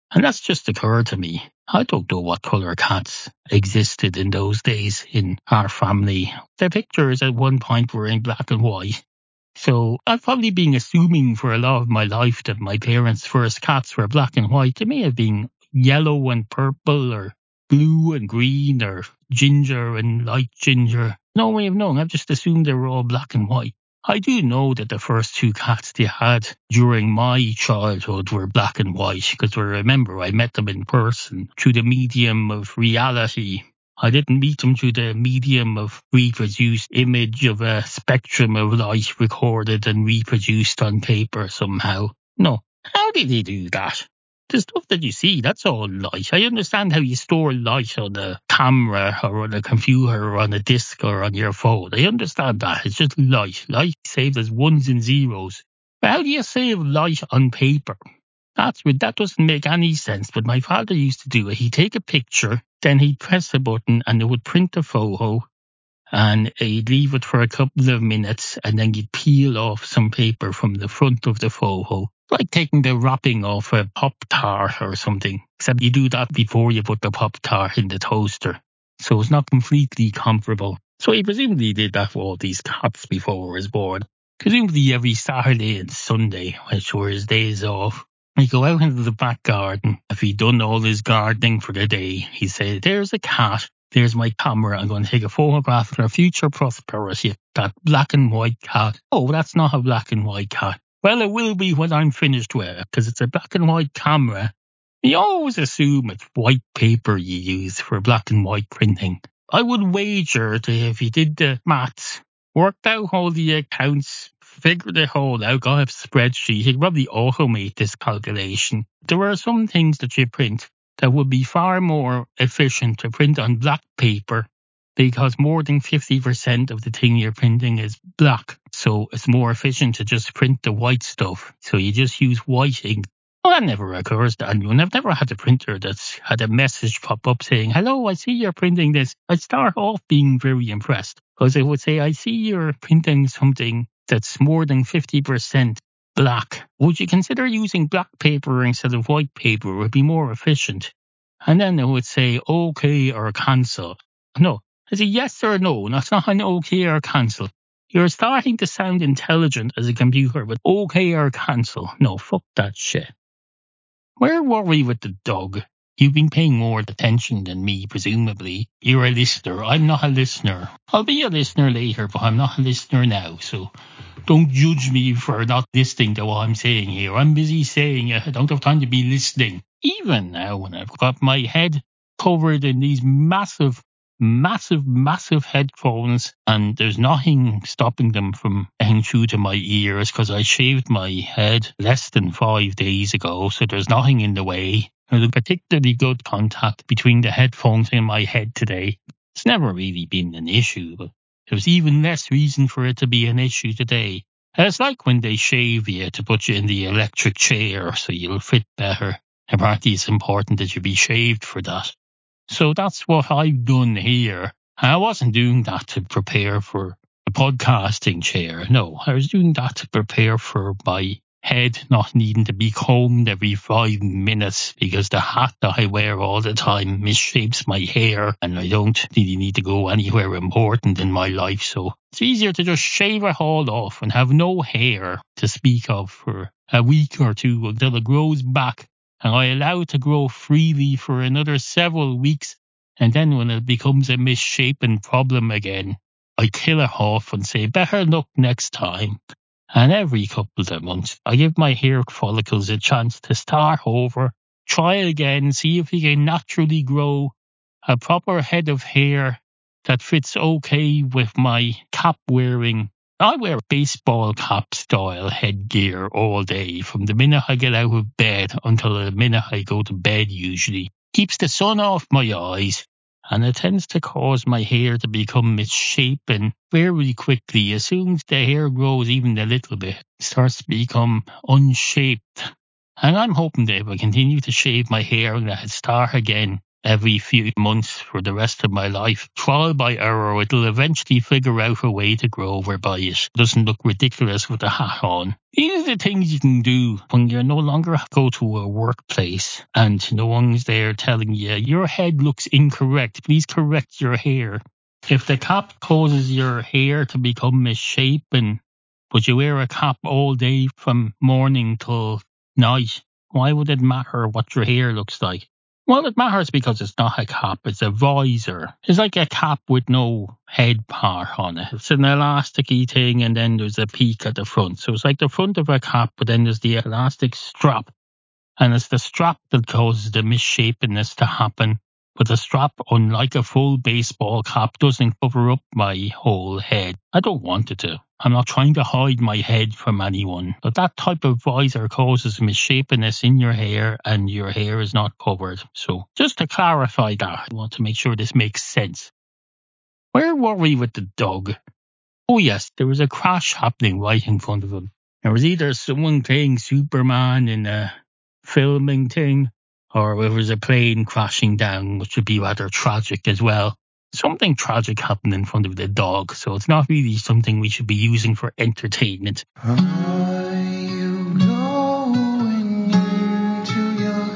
And that's just occurred to me. I don't know what colour cats existed in those days in our family. The pictures at one point were in black and white. So I've probably been assuming for a lot of my life that my parents' first cats were black and white. They may have been yellow and purple, or blue and green, or ginger and light ginger. No way of knowing. I've just assumed they were all black and white. I do know that the first two cats they had during my childhood were black and white, because I remember I met them in person through the medium of reality. I didn't meet them through the medium of reproduced image of a spectrum of light recorded and reproduced on paper somehow. No. How did they do that? The stuff that you see, that's all light. I understand how you store light on a camera or on a computer or on a disk or on your phone. I understand that. It's just light. Light saved as ones and zeros. But how do you save light on paper? That doesn't make any sense, but my father used to do it. He'd take a picture, then he'd press a button and it would print a photo, and he'd leave it for a couple of minutes, and then you'd peel off some paper from the front of the photo, like taking the wrapping off a Pop-Tart or something, except you do that before you put the Pop-Tart in the toaster. So it's not completely comparable. So he presumably did that for all these cats before he was born. Presumably every Saturday and Sunday, which were his days off, he'd go out into the back garden. If he'd done all his gardening for the day, he'd say, "There's a cat. There's my camera. I'm going to take a photograph for future prosperity. That black and white cat." Oh, that's not a black and white cat. Well, it will be when I'm finished with it, because it's a black and white camera. You always assume it's white paper you use for black and white printing. I would wager that if you did the maths, worked out all the accounts, figured it all out, got a spreadsheet, you could probably automate this calculation. There are some things that you print that would be far more efficient to print on black paper, because more than 50% of the thing you're printing is black. So it's more efficient to just print the white stuff. So you just use white ink. Well, that never occurs to anyone. I've never had a printer that's had a message pop up saying, "Hello, I see you're printing this." I'd start off being very impressed, because it would say, "I see you're printing something that's more than 50% black. Would you consider using black paper instead of white paper? It would be more efficient." And then it would say, "Okay" or "cancel." No, it's a yes or no. That's not an okay or cancel. You're starting to sound intelligent as a computer, but okay or cancel. No, fuck that shit. Where were we with the dog? You've been paying more attention than me, presumably. You're a listener. I'm not a listener. I'll be a listener later, but I'm not a listener now, so don't judge me for not listening to what I'm saying here. I'm busy saying it. I don't have time to be listening. Even now, when I've got my head covered in these massive headphones, and there's nothing stopping them from getting through to my ears, because I shaved my head less than 5 days ago, so there's nothing in the way. There's a particularly good contact between the headphones and my head today. It's never really been an issue, but there's even less reason for it to be an issue today. It's like when they shave you to put you in the electric chair so you'll fit better. Apparently it's important that you be shaved for that. So that's what I've done here. I wasn't doing that to prepare for the podcasting chair. No, I was doing that to prepare for my head not needing to be combed every 5 minutes, because the hat that I wear all the time misshapes my hair, and I don't really need to go anywhere important in my life. So it's easier to just shave it all off and have no hair to speak of for a week or two until it grows back. And I allow it to grow freely for another several weeks, and then when it becomes a misshapen problem again, I kill it off and say, "Better luck next time." And every couple of months, I give my hair follicles a chance to start over, try again, see if we can naturally grow a proper head of hair that fits okay with my cap wearing. I wear baseball cap style headgear all day, from the minute I get out of bed until the minute I go to bed usually. Keeps the sun off my eyes, and it tends to cause my hair to become misshapen very quickly. As soon as the hair grows even a little bit, it starts to become unshaped. And I'm hoping that if I continue to shave my hair, that it start again every few months for the rest of my life. Trial by error, it'll eventually figure out a way to grow whereby it doesn't look ridiculous with a hat on. These are the things you can do when you no longer go to a workplace and no one's there telling you, your head looks incorrect, please correct your hair. If the cap causes your hair to become misshapen, but you wear a cap all day from morning till night, why would it matter what your hair looks like? Well, it matters because it's not a cap, it's a visor. It's like a cap with no head part on it. It's an elasticy thing and then there's a peak at the front. So it's like the front of a cap, but then there's the elastic strap. And it's the strap that causes the misshapenness to happen. But the strap, unlike a full baseball cap, doesn't cover up my whole head. I don't want it to. I'm not trying to hide my head from anyone. But that type of visor causes misshapeness in your hair and your hair is not covered. So just to clarify that, I want to make sure this makes sense. Where were we with the dog? Oh yes, there was a crash happening right in front of him. There was either someone playing Superman in a filming thing, or it was a plane crashing down, which would be rather tragic as well. Something tragic happened in front of the dog, so it's not really something we should be using for entertainment. Are you going into your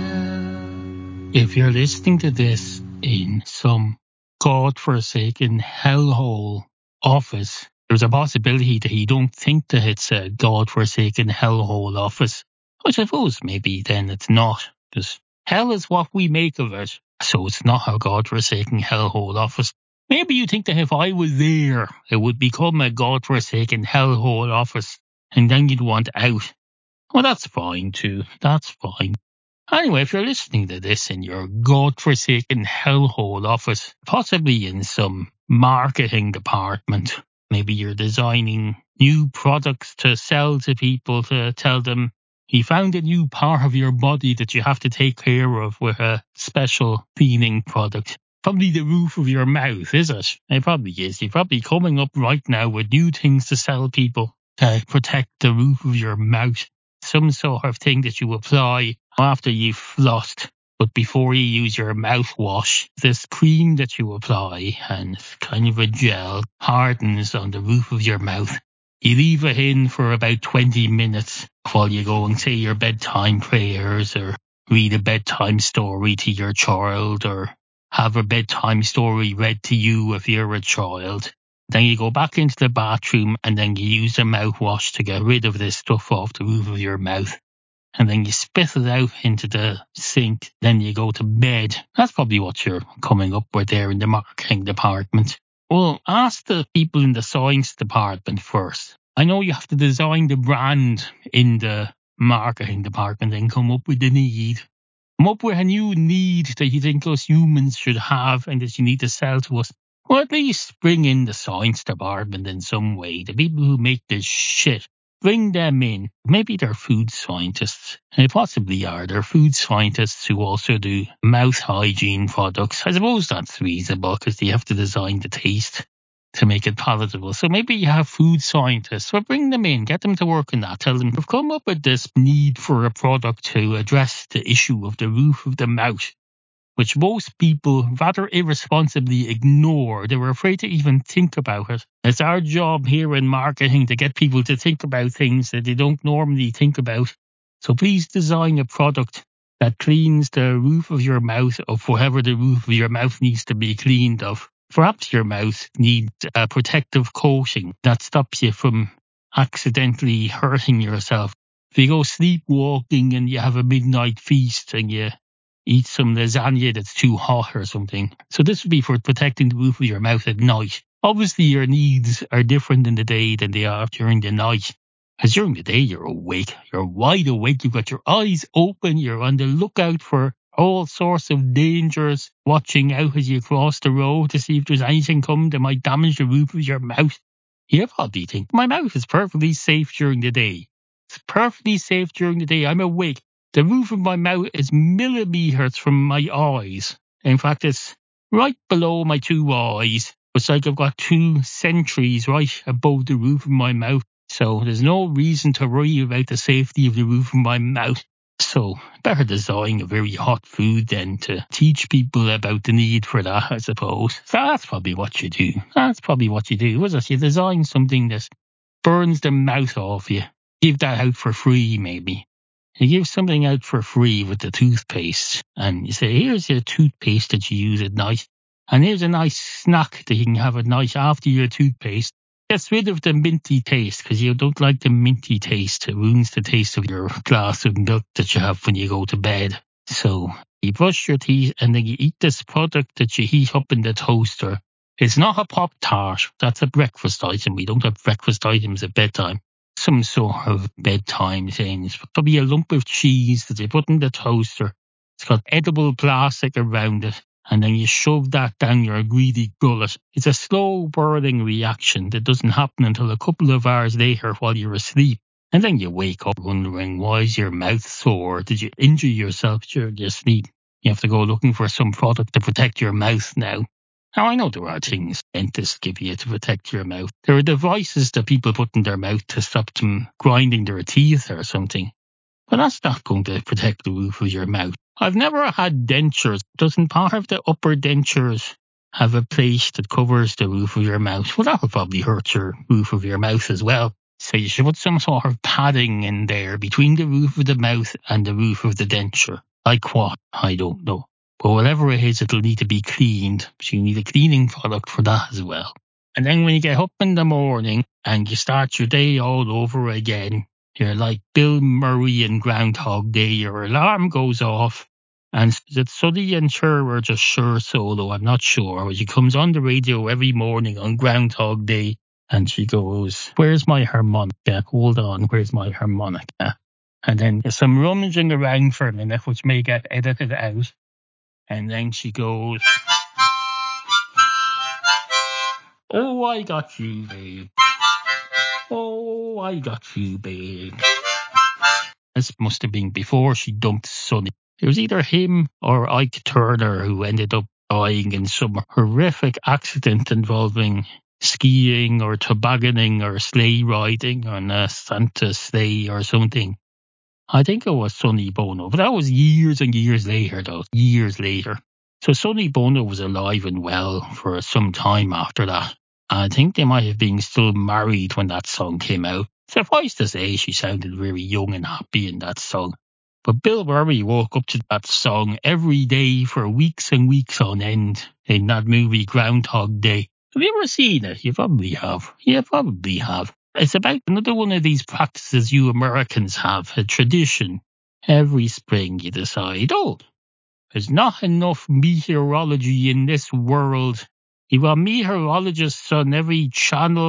head? If you're listening to this in some godforsaken hellhole office, there's a possibility that you don't think that it's a godforsaken hellhole office. I suppose maybe then it's not, because hell is what we make of it, so it's not a godforsaken hellhole office. Maybe you think that if I was there, it would become a godforsaken hellhole office, and then you'd want out. Well, that's fine too, that's fine. Anyway, if you're listening to this in your godforsaken hellhole office, possibly in some marketing department, maybe you're designing new products to sell to people to tell them you found a new part of your body that you have to take care of with a special cleaning product. Probably the roof of your mouth, is it? It probably is. You're probably coming up right now with new things to sell people to protect the roof of your mouth. Some sort of thing that you apply after you've flossed, but before you use your mouthwash. This cream that you apply, and it's kind of a gel, hardens on the roof of your mouth. You leave it in for about 20 minutes while you go and say your bedtime prayers or read a bedtime story to your child or have a bedtime story read to you if you're a child. Then you go back into the bathroom and then you use a mouthwash to get rid of this stuff off the roof of your mouth. And then you spit it out into the sink. Then you go to bed. That's probably what you're coming up with there in the marketing department. Well, ask the people in the science department first. I know you have to design the brand in the marketing department and come up with the need. Come up with a new need that you think us humans should have and that you need to sell to us. Or at least bring in the science department in some way. The people who make this shit. Bring them in. Maybe they're food scientists. They possibly are. They're food scientists who also do mouth hygiene products. I suppose that's reasonable because they have to design the taste to make it palatable. So maybe you have food scientists. Well, bring them in. Get them to work on that. Tell them we've come up with this need for a product to address the issue of the roof of the mouth, which most people rather irresponsibly ignore. They were afraid to even think about it. It's our job here in marketing to get people to think about things that they don't normally think about. So please design a product that cleans the roof of your mouth of whatever the roof of your mouth needs to be cleaned of. Perhaps your mouth needs a protective coating that stops you from accidentally hurting yourself. If you go sleepwalking and you have a midnight feast and you eat some lasagna that's too hot or something. So this would be for protecting the roof of your mouth at night. Obviously, your needs are different in the day than they are during the night. Because during the day, you're awake. You're wide awake. You've got your eyes open. You're on the lookout for all sorts of dangers, watching out as you cross the road to see if there's anything coming that might damage the roof of your mouth. You probably think, my mouth is perfectly safe during the day. It's perfectly safe during the day. I'm awake. The roof of my mouth is millimeters from my eyes. In fact, it's right below my two eyes. It's like I've got two sentries right above the roof of my mouth. So there's no reason to worry about the safety of the roof of my mouth. So better design a very hot food than to teach people about the need for that, I suppose. So that's probably what you do. Was it? You design something that burns the mouth off you. Give that out for free, maybe. You give something out for free with the toothpaste, and you say, here's your toothpaste that you use at night, and here's a nice snack that you can have at night after your toothpaste. Gets rid of the minty taste, because you don't like the minty taste. It ruins the taste of your glass of milk that you have when you go to bed. So you brush your teeth, and then you eat this product that you heat up in the toaster. It's not a Pop-Tart. That's a breakfast item. We don't have breakfast items at bedtime. Some sort of bedtime things. Probably a lump of cheese that they put in the toaster. It's got edible plastic around it, and then you shove that down your greedy gullet. It's a slow burning reaction that doesn't happen until a couple of hours later while you're asleep. And then you wake up wondering, why is your mouth sore? Did you injure yourself during your sleep? You have to go looking for some product to protect your mouth now. Now, I know there are things dentists give you to protect your mouth. There are devices that people put in their mouth to stop them grinding their teeth or something. But that's not going to protect the roof of your mouth. I've never had dentures. Doesn't part of the upper dentures have a place that covers the roof of your mouth? Well, that would probably hurt your roof of your mouth as well. So you should put some sort of padding in there between the roof of the mouth and the roof of the denture. Like what? I don't know. But whatever it is, it'll need to be cleaned. So you need a cleaning product for that as well. And then when you get up in the morning and you start your day all over again, you're like Bill Murray in Groundhog Day. Your alarm goes off. And it's Sonny and Cher or just Cher solo, I'm not sure. But she comes on the radio every morning on Groundhog Day. And she goes, where's my harmonica? Hold on, where's my harmonica? And then there's some rummaging around for a minute, which may get edited out. And then she goes, oh, I got you, babe. Oh, I got you, babe. This must have been before she dumped Sonny. It was either him or Ike Turner who ended up dying in some horrific accident involving skiing or tobogganing or sleigh riding on a Santa sleigh or something. I think it was Sonny Bono, but that was years and years later, though. Years later. So Sonny Bono was alive and well for some time after that. I think they might have been still married when that song came out. Suffice to say, she sounded very young and happy in that song. But Bill Murray woke up to that song every day for weeks and weeks on end in that movie Groundhog Day. Have you ever seen it? You probably have. It's about another one of these practices you Americans have, a tradition. Every spring you decide, there's not enough meteorology in this world. You've got meteorologists on every channel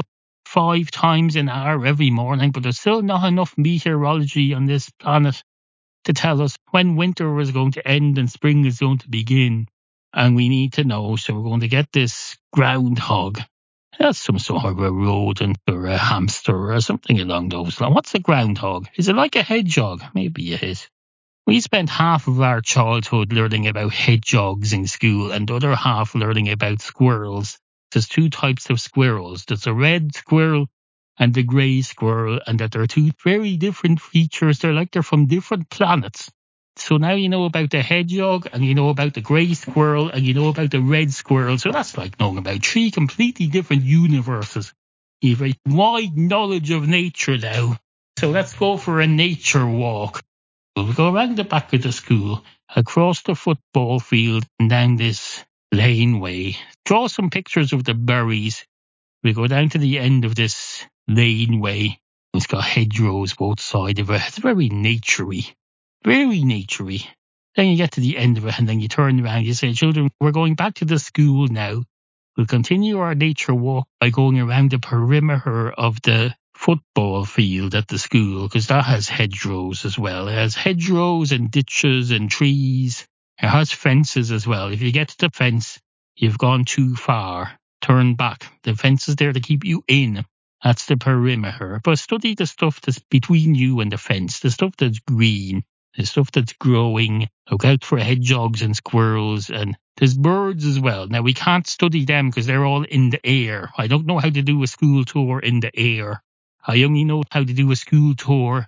5 times an hour every morning, but there's still not enough meteorology on this planet to tell us when winter is going to end and spring is going to begin. And we need to know, so we're going to get this groundhog. That's some sort of a rodent or a hamster or something along those lines. What's a groundhog? Is it like a hedgehog? Maybe it is. We spent half of our childhood learning about hedgehogs in school and the other half learning about squirrels. There's 2 types of squirrels. There's a red squirrel and the grey squirrel, and that they're 2 very different features. They're from different planets. So now you know about the hedgehog, and you know about the grey squirrel, and you know about the red squirrel. So that's like knowing about 3 completely different universes. You have a wide knowledge of nature now. So let's go for a nature walk. We'll go around the back of the school, across the football field, and down this laneway. Draw some pictures of the berries. We go down to the end of this laneway. It's got hedgerows both sides of it. It's very naturey. Very naturey. Then you get to the end of it and then you turn around. You say, children, we're going back to the school now. We'll continue our nature walk by going around the perimeter of the football field at the school, because that has hedgerows as well. It has hedgerows and ditches and trees. It has fences as well. If you get to the fence, you've gone too far. Turn back. The fence is there to keep you in. That's the perimeter. But study the stuff that's between you and the fence, the stuff that's green, the stuff that's growing. Look out for hedgehogs and squirrels, and there's birds as well. Now, we can't study them because they're all in the air. I don't know how to do a school tour in the air. I only know how to do a school tour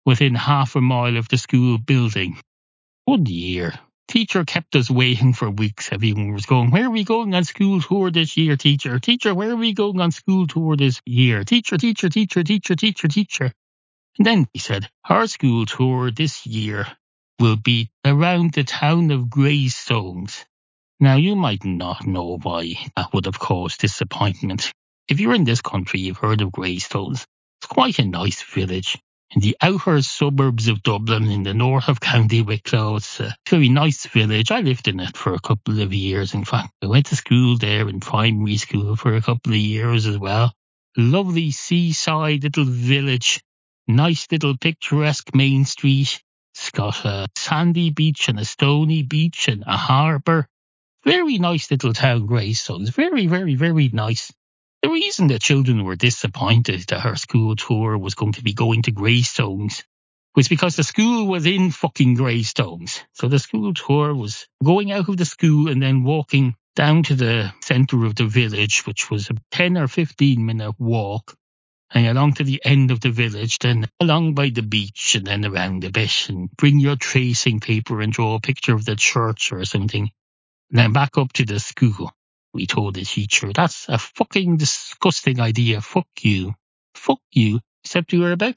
within half a mile of the school building. One year, teacher kept us waiting for weeks. Everyone was going, "Where are we going on school tour this year, teacher? Teacher, where are we going on school tour this year? Teacher, teacher, teacher, teacher, teacher, teacher." And then he said, "Our school tour this year will be around the town of Greystones." Now, you might not know why that would have caused disappointment. If you're in this country, you've heard of Greystones. It's quite a nice village in the outer suburbs of Dublin in the north of County Wicklow. It's a very nice village. I lived in it for a couple of years. In fact, I went to school there in primary school for a couple of years as well. Lovely seaside little village. Nice little picturesque main street. It's got a sandy beach and a stony beach and a harbour. Very nice little town, Greystones. Very, very, very nice. The reason the children were disappointed that our school tour was going to be going to Greystones was because the school was in fucking Greystones. So the school tour was going out of the school and then walking down to the centre of the village, which was a 10 or 15 minute walk, and along to the end of the village, then along by the beach and then around a bit, and bring your tracing paper and draw a picture of the church or something. Then back up to the school. We told the teacher, "That's a fucking disgusting idea. Fuck you. Fuck you." Except we were about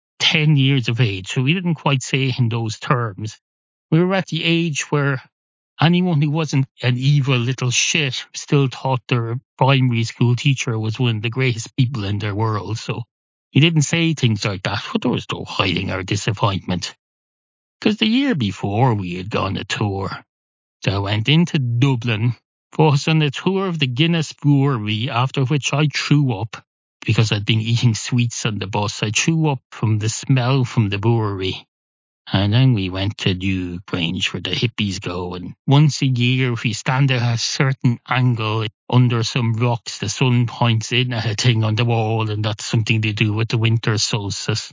10 years of age, so we didn't quite say it in those terms. We were at the age where anyone who wasn't an evil little shit still thought their primary school teacher was one of the greatest people in their world. So we didn't say things like that, but there was no hiding our disappointment. Because the year before we had gone a tour. So I went into Dublin, was on a tour of the Guinness Brewery, after which I threw up because I'd been eating sweets on the bus. I threw up from the smell from the brewery. And then we went to Newgrange where the hippies go. And once a year, if you stand at a certain angle under some rocks, the sun points in at a thing on the wall, and that's something they do with the winter solstice.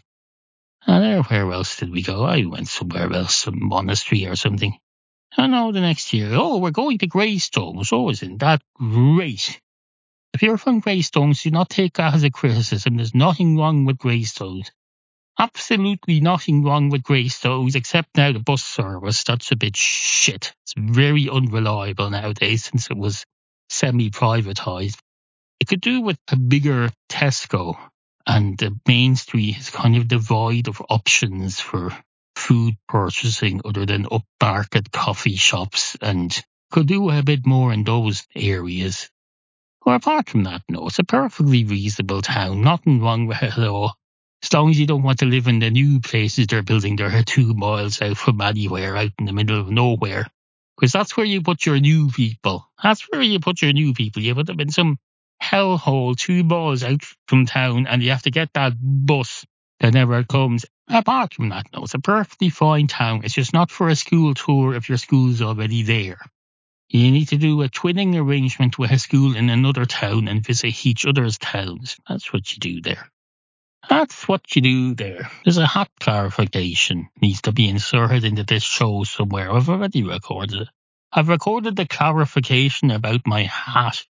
And where else did we go? I went somewhere else, some monastery or something. I know the next year, we're going to Greystones. Oh, isn't that great? If you're from Greystones, do not take that as a criticism. There's nothing wrong with Greystones. Absolutely nothing wrong with Greystones, except now the bus service. That's a bit shit. It's very unreliable nowadays since it was semi-privatised. It could do with a bigger Tesco, and the main street is kind of devoid of options for food purchasing other than upmarket coffee shops, and could do a bit more in those areas. Or apart from that, no, it's a perfectly reasonable town. Nothing wrong with it at all. As long as you don't want to live in the new places they're building there 2 miles out from anywhere, out in the middle of nowhere. Because that's where you put your new people. That's where you put your new people. You put them in some hellhole 2 miles out from town, and you have to get that bus that never comes. Apart from that, no, it's a perfectly fine town. It's just not for a school tour if your school's already there. You need to do a twinning arrangement with a school in another town and visit each other's towns. That's what you do there. That's what you do there. There's a hat clarification needs to be inserted into this show somewhere. I've already recorded it. I've recorded the clarification about my hat.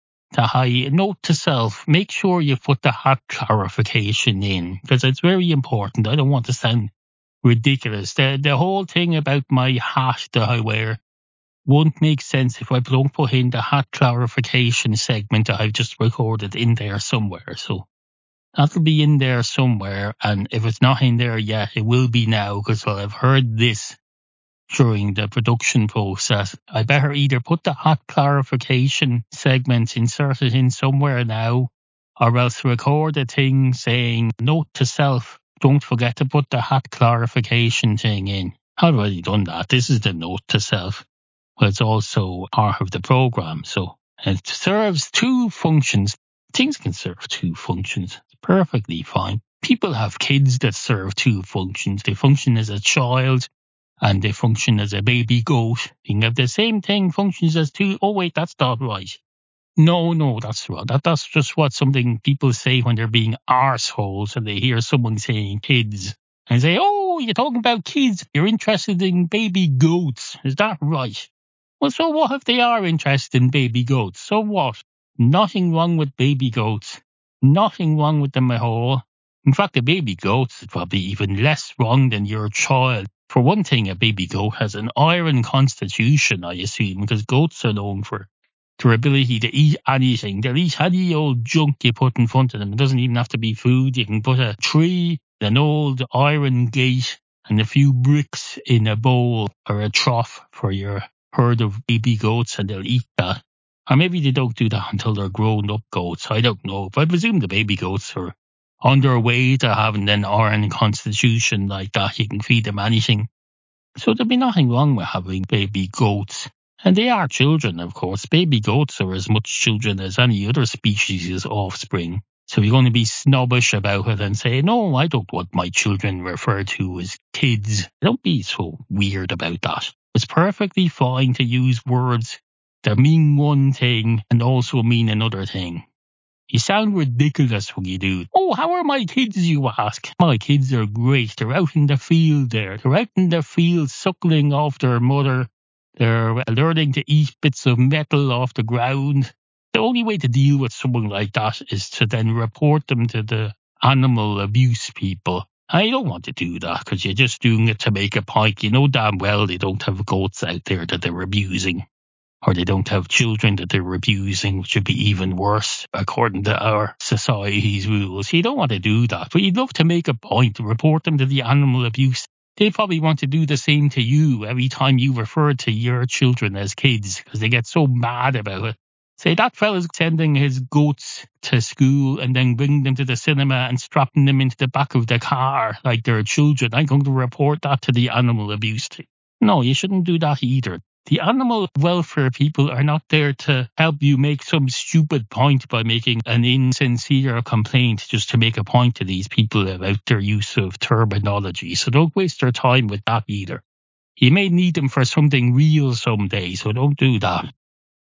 Note to self, make sure you put the hat clarification in, because it's very important. I don't want to sound ridiculous. The whole thing about my hat that I wear won't make sense if I don't put in the hat clarification segment that I've just recorded in there somewhere. So that'll be in there somewhere, and if it's not in there yet, it will be now, because I've heard this during the production process. I better either put the hat clarification segment inserted in somewhere now, or else record a thing saying, note to self, don't forget to put the hat clarification thing in. I've already done that. This is the note to self. But it's also part of the program, so it serves 2 functions. Things can serve 2 functions. It's perfectly fine. People have kids that serve 2 functions. They function as a child and they function as a baby goat. You can have the same thing functions as 2. Oh wait, that's not right. No, that's wrong. That's just what something people say when they're being arseholes and they hear someone saying kids. And say, oh, you're talking about kids. You're interested in baby goats. Is that right? Well, so what if they are interested in baby goats? So what? Nothing wrong with baby goats. Nothing wrong with them at all. In fact, a baby goat is probably even less wrong than your child. For one thing, a baby goat has an iron constitution, I assume, because goats are known for their ability to eat anything. They'll eat any old junk you put in front of them. It doesn't even have to be food. You can put a tree, an old iron gate, and a few bricks in a bowl or a trough for your herd of baby goats, and they'll eat that. Or maybe they don't do that until they're grown-up goats. I don't know. But I presume the baby goats are on their way to having an iron constitution like that. You can feed them anything. So there'd be nothing wrong with having baby goats. And they are children, of course. Baby goats are as much children as any other species' offspring. So you're going to be snobbish about it and say, no, I don't want my children referred to as kids. Don't be so weird about that. It's perfectly fine to use words that mean one thing and also mean another thing. You sound ridiculous when you do. Oh, how are my kids, you ask? My kids are great. They're out in the field there. They're out in the field suckling off their mother. They're learning to eat bits of metal off the ground. The only way to deal with someone like that is to then report them to the animal abuse people. I don't want to do that because you're just doing it to make a point. You know damn well they don't have goats out there that they're abusing. Or they don't have children that they're abusing, which would be even worse, according to our society's rules. You don't want to do that, but you'd love to make a point to report them to the animal abuse. They probably want to do the same to you every time you refer to your children as kids, because they get so mad about it. Say, that fella's sending his goats to school and then bringing them to the cinema and strapping them into the back of the car like they're children. I'm going to report that to the animal abuse team. No, you shouldn't do that either. The animal welfare people are not there to help you make some stupid point by making an insincere complaint just to make a point to these people about their use of terminology. So don't waste your time with that either. You may need them for something real someday, so don't do that.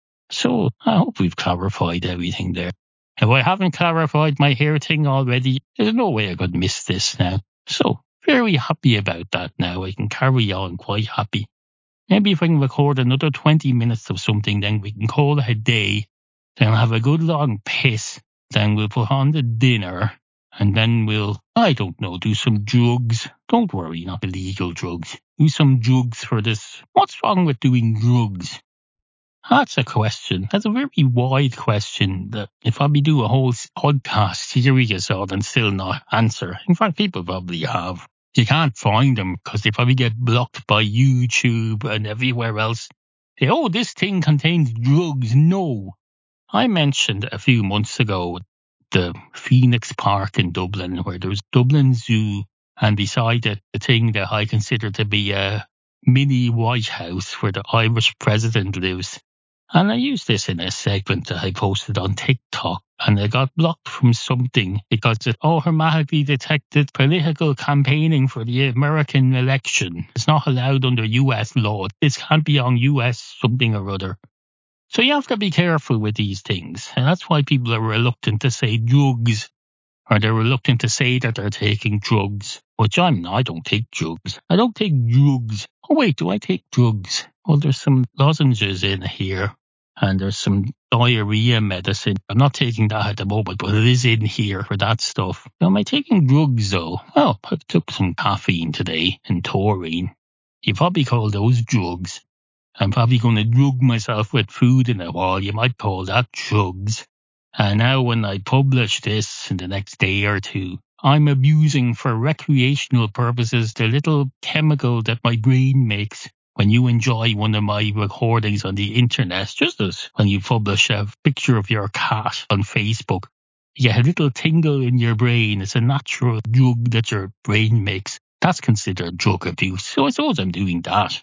So I hope we've clarified everything there. If I haven't clarified my hair thing already, there's no way I could miss this now. So very happy about that now. I can carry on quite happy. Maybe if I can record another 20 minutes of something, then we can call it a day. Then have a good long piss. Then we'll put on the dinner. And then we'll, I don't know, do some drugs. Don't worry, not illegal drugs. Do some drugs for this. What's wrong with doing drugs? That's a question. That's a very wide question that if probably do a whole podcast series on and still not answer. In fact, people probably have. You can't find them because they probably get blocked by YouTube and everywhere else. Say, oh, this thing contains drugs. No. I mentioned a few months ago the Phoenix Park in Dublin, where there's Dublin Zoo, and beside it, the thing that I consider to be a mini White House where the Irish president lives. And I used this in a segment that I posted on TikTok, and I got blocked from something because it automatically detected political campaigning for the American election. It's not allowed under US law. This can't be on US something or other. So you have to be careful with these things. And that's why people are reluctant to say drugs, or they're reluctant to say that they're taking drugs, which I'm not. I don't take drugs. I don't take drugs. Oh, wait, do I take drugs? Well, there's some lozenges in here. And there's some diarrhea medicine. I'm not taking that at the moment, but it is in here for that stuff. Now, am I taking drugs, though? Well, I took some caffeine today and taurine. You probably call those drugs. I'm probably going to drug myself with food in a while. You might call that drugs. And now when I publish this in the next day or two, I'm abusing for recreational purposes the little chemical that my brain makes when you enjoy one of my recordings on the internet, just as when you publish a picture of your cat on Facebook. You get a little tingle in your brain. It's a natural drug that your brain makes. That's considered drug abuse. So I suppose I'm doing that.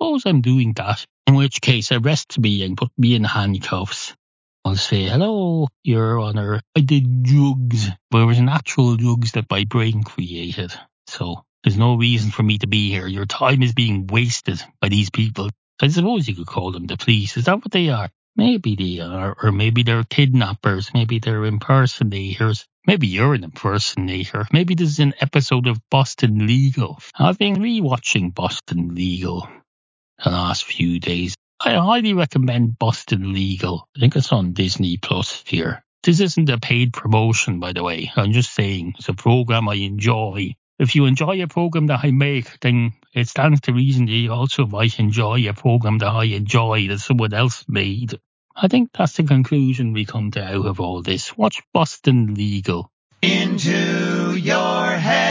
In which case, arrest me and put me in handcuffs. I'll say, hello, Your Honour, I did drugs, but it was natural drugs that my brain created. So there's no reason for me to be here. Your time is being wasted by these people. I suppose you could call them the police. Is that what they are? Maybe they are, or maybe they're kidnappers. Maybe they're impersonators. Maybe you're an impersonator. Maybe this is an episode of Boston Legal. I've been rewatching Boston Legal the last few days. I highly recommend Boston Legal. I think it's on Disney Plus here. This isn't a paid promotion, by the way. I'm just saying it's a program I enjoy. If you enjoy a program that I make, then it stands to reason that you also might enjoy a program that I enjoy that someone else made. I think that's the conclusion we come to out of all this. Watch Boston Legal. Into your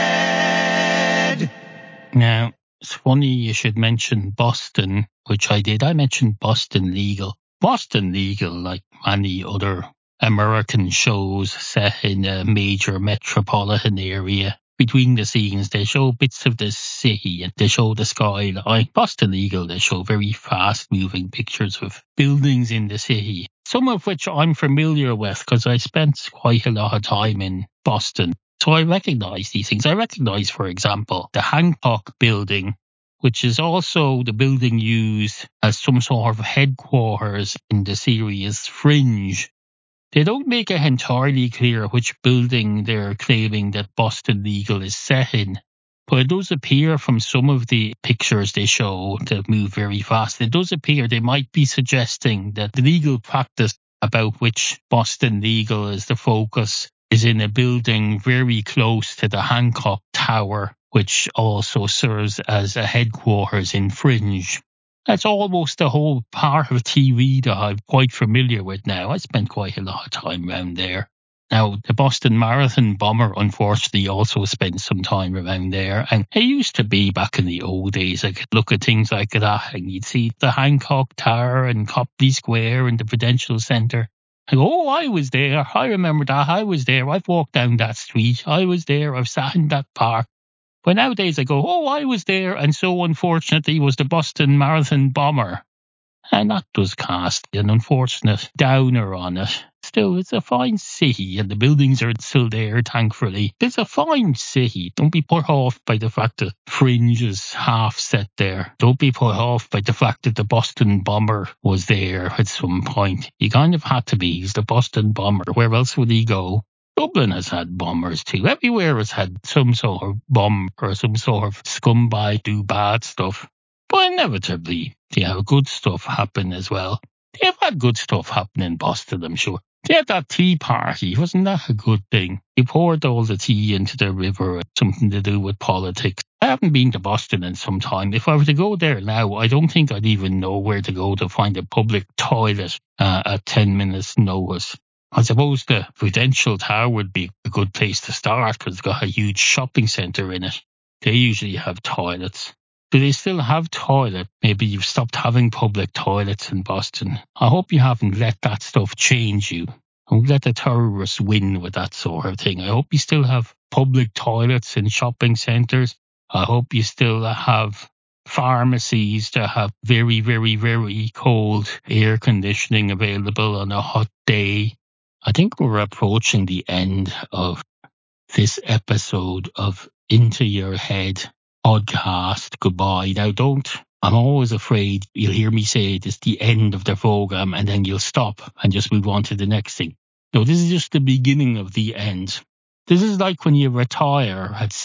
head. Now, it's funny you should mention Boston, which I did. I mentioned Boston Legal. Boston Legal, like many other American shows set in a major metropolitan area. Between the scenes, they show bits of the city and they show the skyline. Boston Legal, they show very fast-moving pictures of buildings in the city, some of which I'm familiar with because I spent quite a lot of time in Boston. So I recognise these things. I recognise, for example, the Hancock Building, which is also the building used as some sort of headquarters in the series Fringe. They don't make it entirely clear which building they're claiming that Boston Legal is set in, but it does appear from some of the pictures they show that move very fast, it does appear they might be suggesting that the legal practice about which Boston Legal is the focus is in a building very close to the Hancock Tower, which also serves as a headquarters in Fringe. That's almost the whole part of TV that I'm quite familiar with now. I spent quite a lot of time around there. Now, the Boston Marathon bomber, unfortunately, also spent some time around there. And it used to be back in the old days, I could look at things like that and you'd see the Hancock Tower and Copley Square and the Prudential Centre. I go, oh, I was there. I remember that. I was there. I've walked down that street. I was there. I've sat in that park. But nowadays I go, oh, I was there, and so unfortunately was the Boston Marathon bomber. And that does cast an unfortunate downer on it. Still, it's a fine city, and the buildings are still there, thankfully. It's a fine city. Don't be put off by the fact that Fringe is half set there. Don't be put off by the fact that the Boston bomber was there at some point. He kind of had to be. He's the Boston bomber. Where else would he go? Dublin has had bombers too. Everywhere has had some sort of bomb or some sort of scumbag do bad stuff. But inevitably, they have good stuff happen as well. They've had good stuff happen in Boston, I'm sure. They had that tea party. Wasn't that a good thing? They poured all the tea into the river, something to do with politics. I haven't been to Boston in some time. If I were to go there now, I don't think I'd even know where to go to find a public toilet at 10 minutes notice. I suppose the Prudential Tower would be a good place to start because it's got a huge shopping centre in it. They usually have toilets. Do they still have toilets? Maybe you've stopped having public toilets in Boston. I hope you haven't let that stuff change you. Don't let the terrorists win with that sort of thing. I hope you still have public toilets in shopping centres. I hope you still have pharmacies that have very, very, very cold air conditioning available on a hot day. I think we're approaching the end of this episode of Into Your Head podcast. Goodbye. Now I'm always afraid you'll hear me say it's the end of the program and then you'll stop and just move on to the next thing. No, this is just the beginning of the end. This is like when you retire at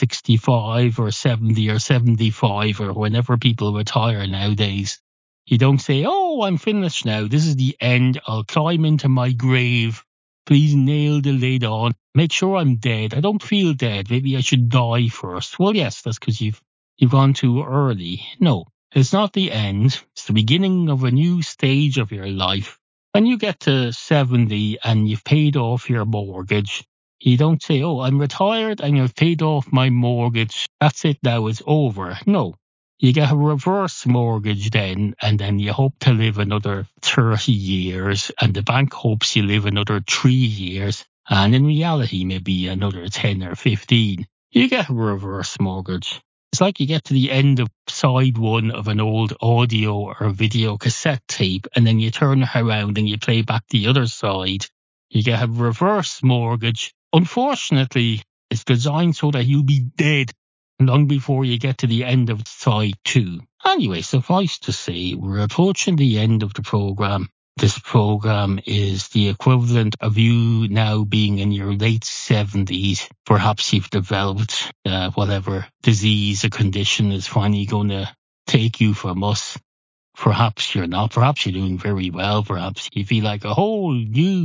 65 or 70 or 75 or whenever people retire nowadays. You don't say, oh, I'm finished now. This is the end. I'll climb into my grave. Please nail the lid on. Make sure I'm dead. I don't feel dead. Maybe I should die first. Well, yes, that's because you've gone too early. No, it's not the end. It's the beginning of a new stage of your life. When you get to 70 and you've paid off your mortgage, you don't say, oh, I'm retired and I've paid off my mortgage. That's it now, it's over. No. You get a reverse mortgage then, and then you hope to live another 30 years, and the bank hopes you live another 3 years, and in reality, maybe another 10 or 15. You get a reverse mortgage. It's like you get to the end of side one of an old audio or video cassette tape, and then you turn around and you play back the other side. You get a reverse mortgage. Unfortunately, it's designed so that you'll be dead long before you get to the end of side two. Anyway, suffice to say, we're approaching the end of the program. This program is the equivalent of you now being in your late 70s. Perhaps you've developed whatever disease or condition is finally going to take you from us. Perhaps you're not. Perhaps you're doing very well. Perhaps you feel like a whole new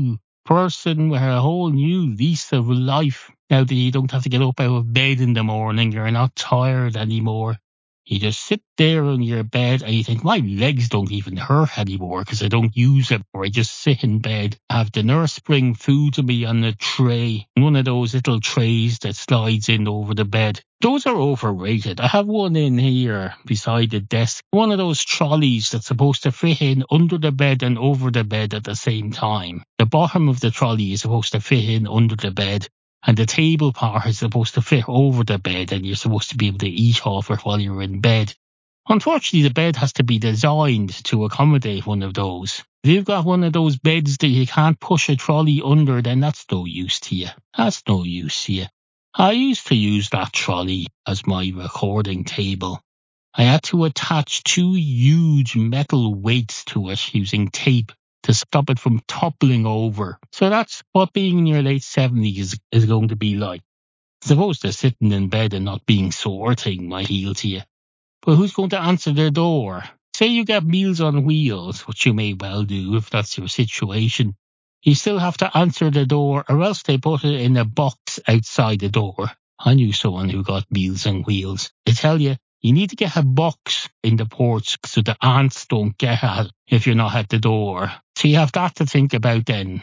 person with a whole new lease of life. Now that you don't have to get up out of bed in the morning, you're not tired anymore. You just sit there on your bed and you think, my legs don't even hurt anymore because I don't use them, or I just sit in bed, have the nurse bring food to me on a tray, one of those little trays that slides in over the bed. Those are overrated. I have one in here beside the desk, one of those trolleys that's supposed to fit in under the bed and over the bed at the same time. The bottom of the trolley is supposed to fit in under the bed, and the table part is supposed to fit over the bed, and you're supposed to be able to eat off it while you're in bed. Unfortunately, the bed has to be designed to accommodate one of those. If you've got one of those beds that you can't push a trolley under, then that's no use to you. That's no use to you. I used to use that trolley as my recording table. I had to attach 2 huge metal weights to it using tape to stop it from toppling over. So that's what being in your late 70s is going to be like. As opposed to sitting in bed and not being sore thing might heal to you. But who's going to answer the door? Say you get Meals on Wheels, which you may well do if that's your situation. You still have to answer the door, or else they put it in a box outside the door. I knew someone who got Meals on Wheels. They tell you need to get a box in the porch so the ants don't get at it if you're not at the door. So you have that to think about then.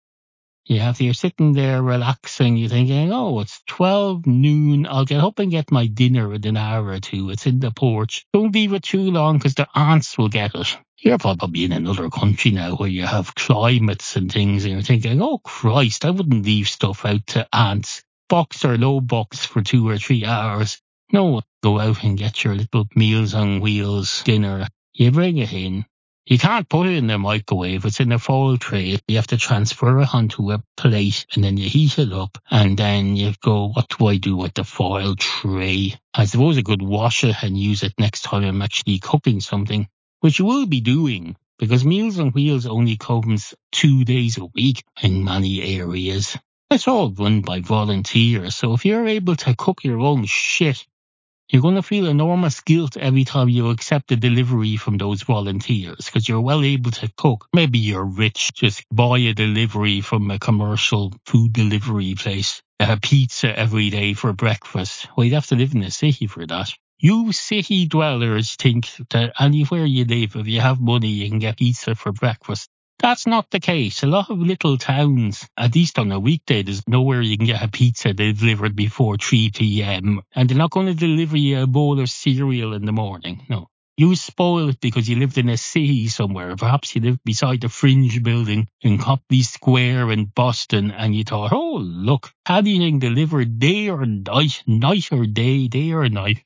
You're sitting there relaxing, you're thinking, oh, it's 12 noon, I'll get up and get my dinner in an hour or two. It's in the porch. Don't leave it too long because the ants will get it. You're probably in another country now where you have climates and things, and you're thinking, oh Christ, I wouldn't leave stuff out to ants. Box or no box for 2 or 3 hours. No, go out and get your little Meals on Wheels dinner. You bring it in. You can't put it in the microwave. It's in a foil tray. You have to transfer it onto a plate and then you heat it up. And then you go, what do I do with the foil tray? I suppose I could wash it and use it next time I'm actually cooking something, which you will be doing because Meals on Wheels only comes 2 days a week in many areas. It's all run by volunteers. So if you're able to cook your own shit, you're going to feel enormous guilt every time you accept a delivery from those volunteers because you're well able to cook. Maybe you're rich, just buy a delivery from a commercial food delivery place. A pizza every day for breakfast. Well, you'd have to live in a city for that. You city dwellers think that anywhere you live, if you have money, you can get pizza for breakfast. That's not the case. A lot of little towns, at least on a weekday, there's nowhere you can get a pizza delivered before 3 p.m. And they're not going to deliver you a bowl of cereal in the morning. No. You spoil it because you lived in a city somewhere. Perhaps you lived beside the Fringe building in Copley Square in Boston and you thought, oh, look, anything delivered day or night, night or day, day or night.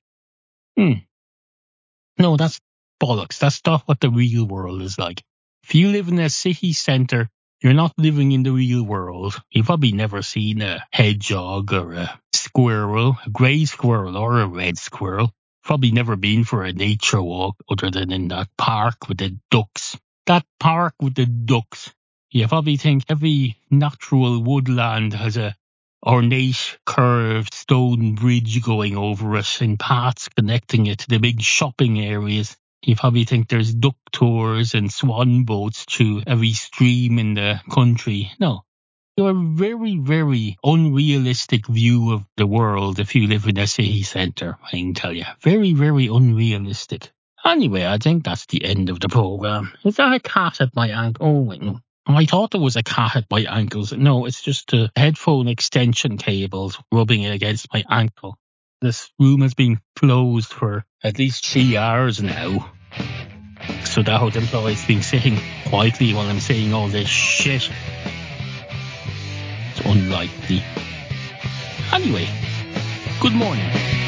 No, that's bollocks. That's not what the real world is like. If you live in a city centre, you're not living in the real world. You've probably never seen a hedgehog or a squirrel, a grey squirrel or a red squirrel. Probably never been for a nature walk other than in that park with the ducks. That park with the ducks. You probably think every natural woodland has a ornate curved stone bridge going over it and paths connecting it to the big shopping areas. You probably think there's duck tours and swan boats through every stream in the country. No. You have a very, very unrealistic view of the world if you live in a city centre, I can tell you. Very, very unrealistic. Anyway, I think that's the end of the programme. Is that a cat at my ankle? Oh, wait, no. I thought there was a cat at my ankles. No, it's just a headphone extension cables rubbing it against my ankle. This room has been closed for at least 3 hours now. So the hotel employee's been sitting quietly while I'm saying all this shit. It's unlikely. Anyway, good morning.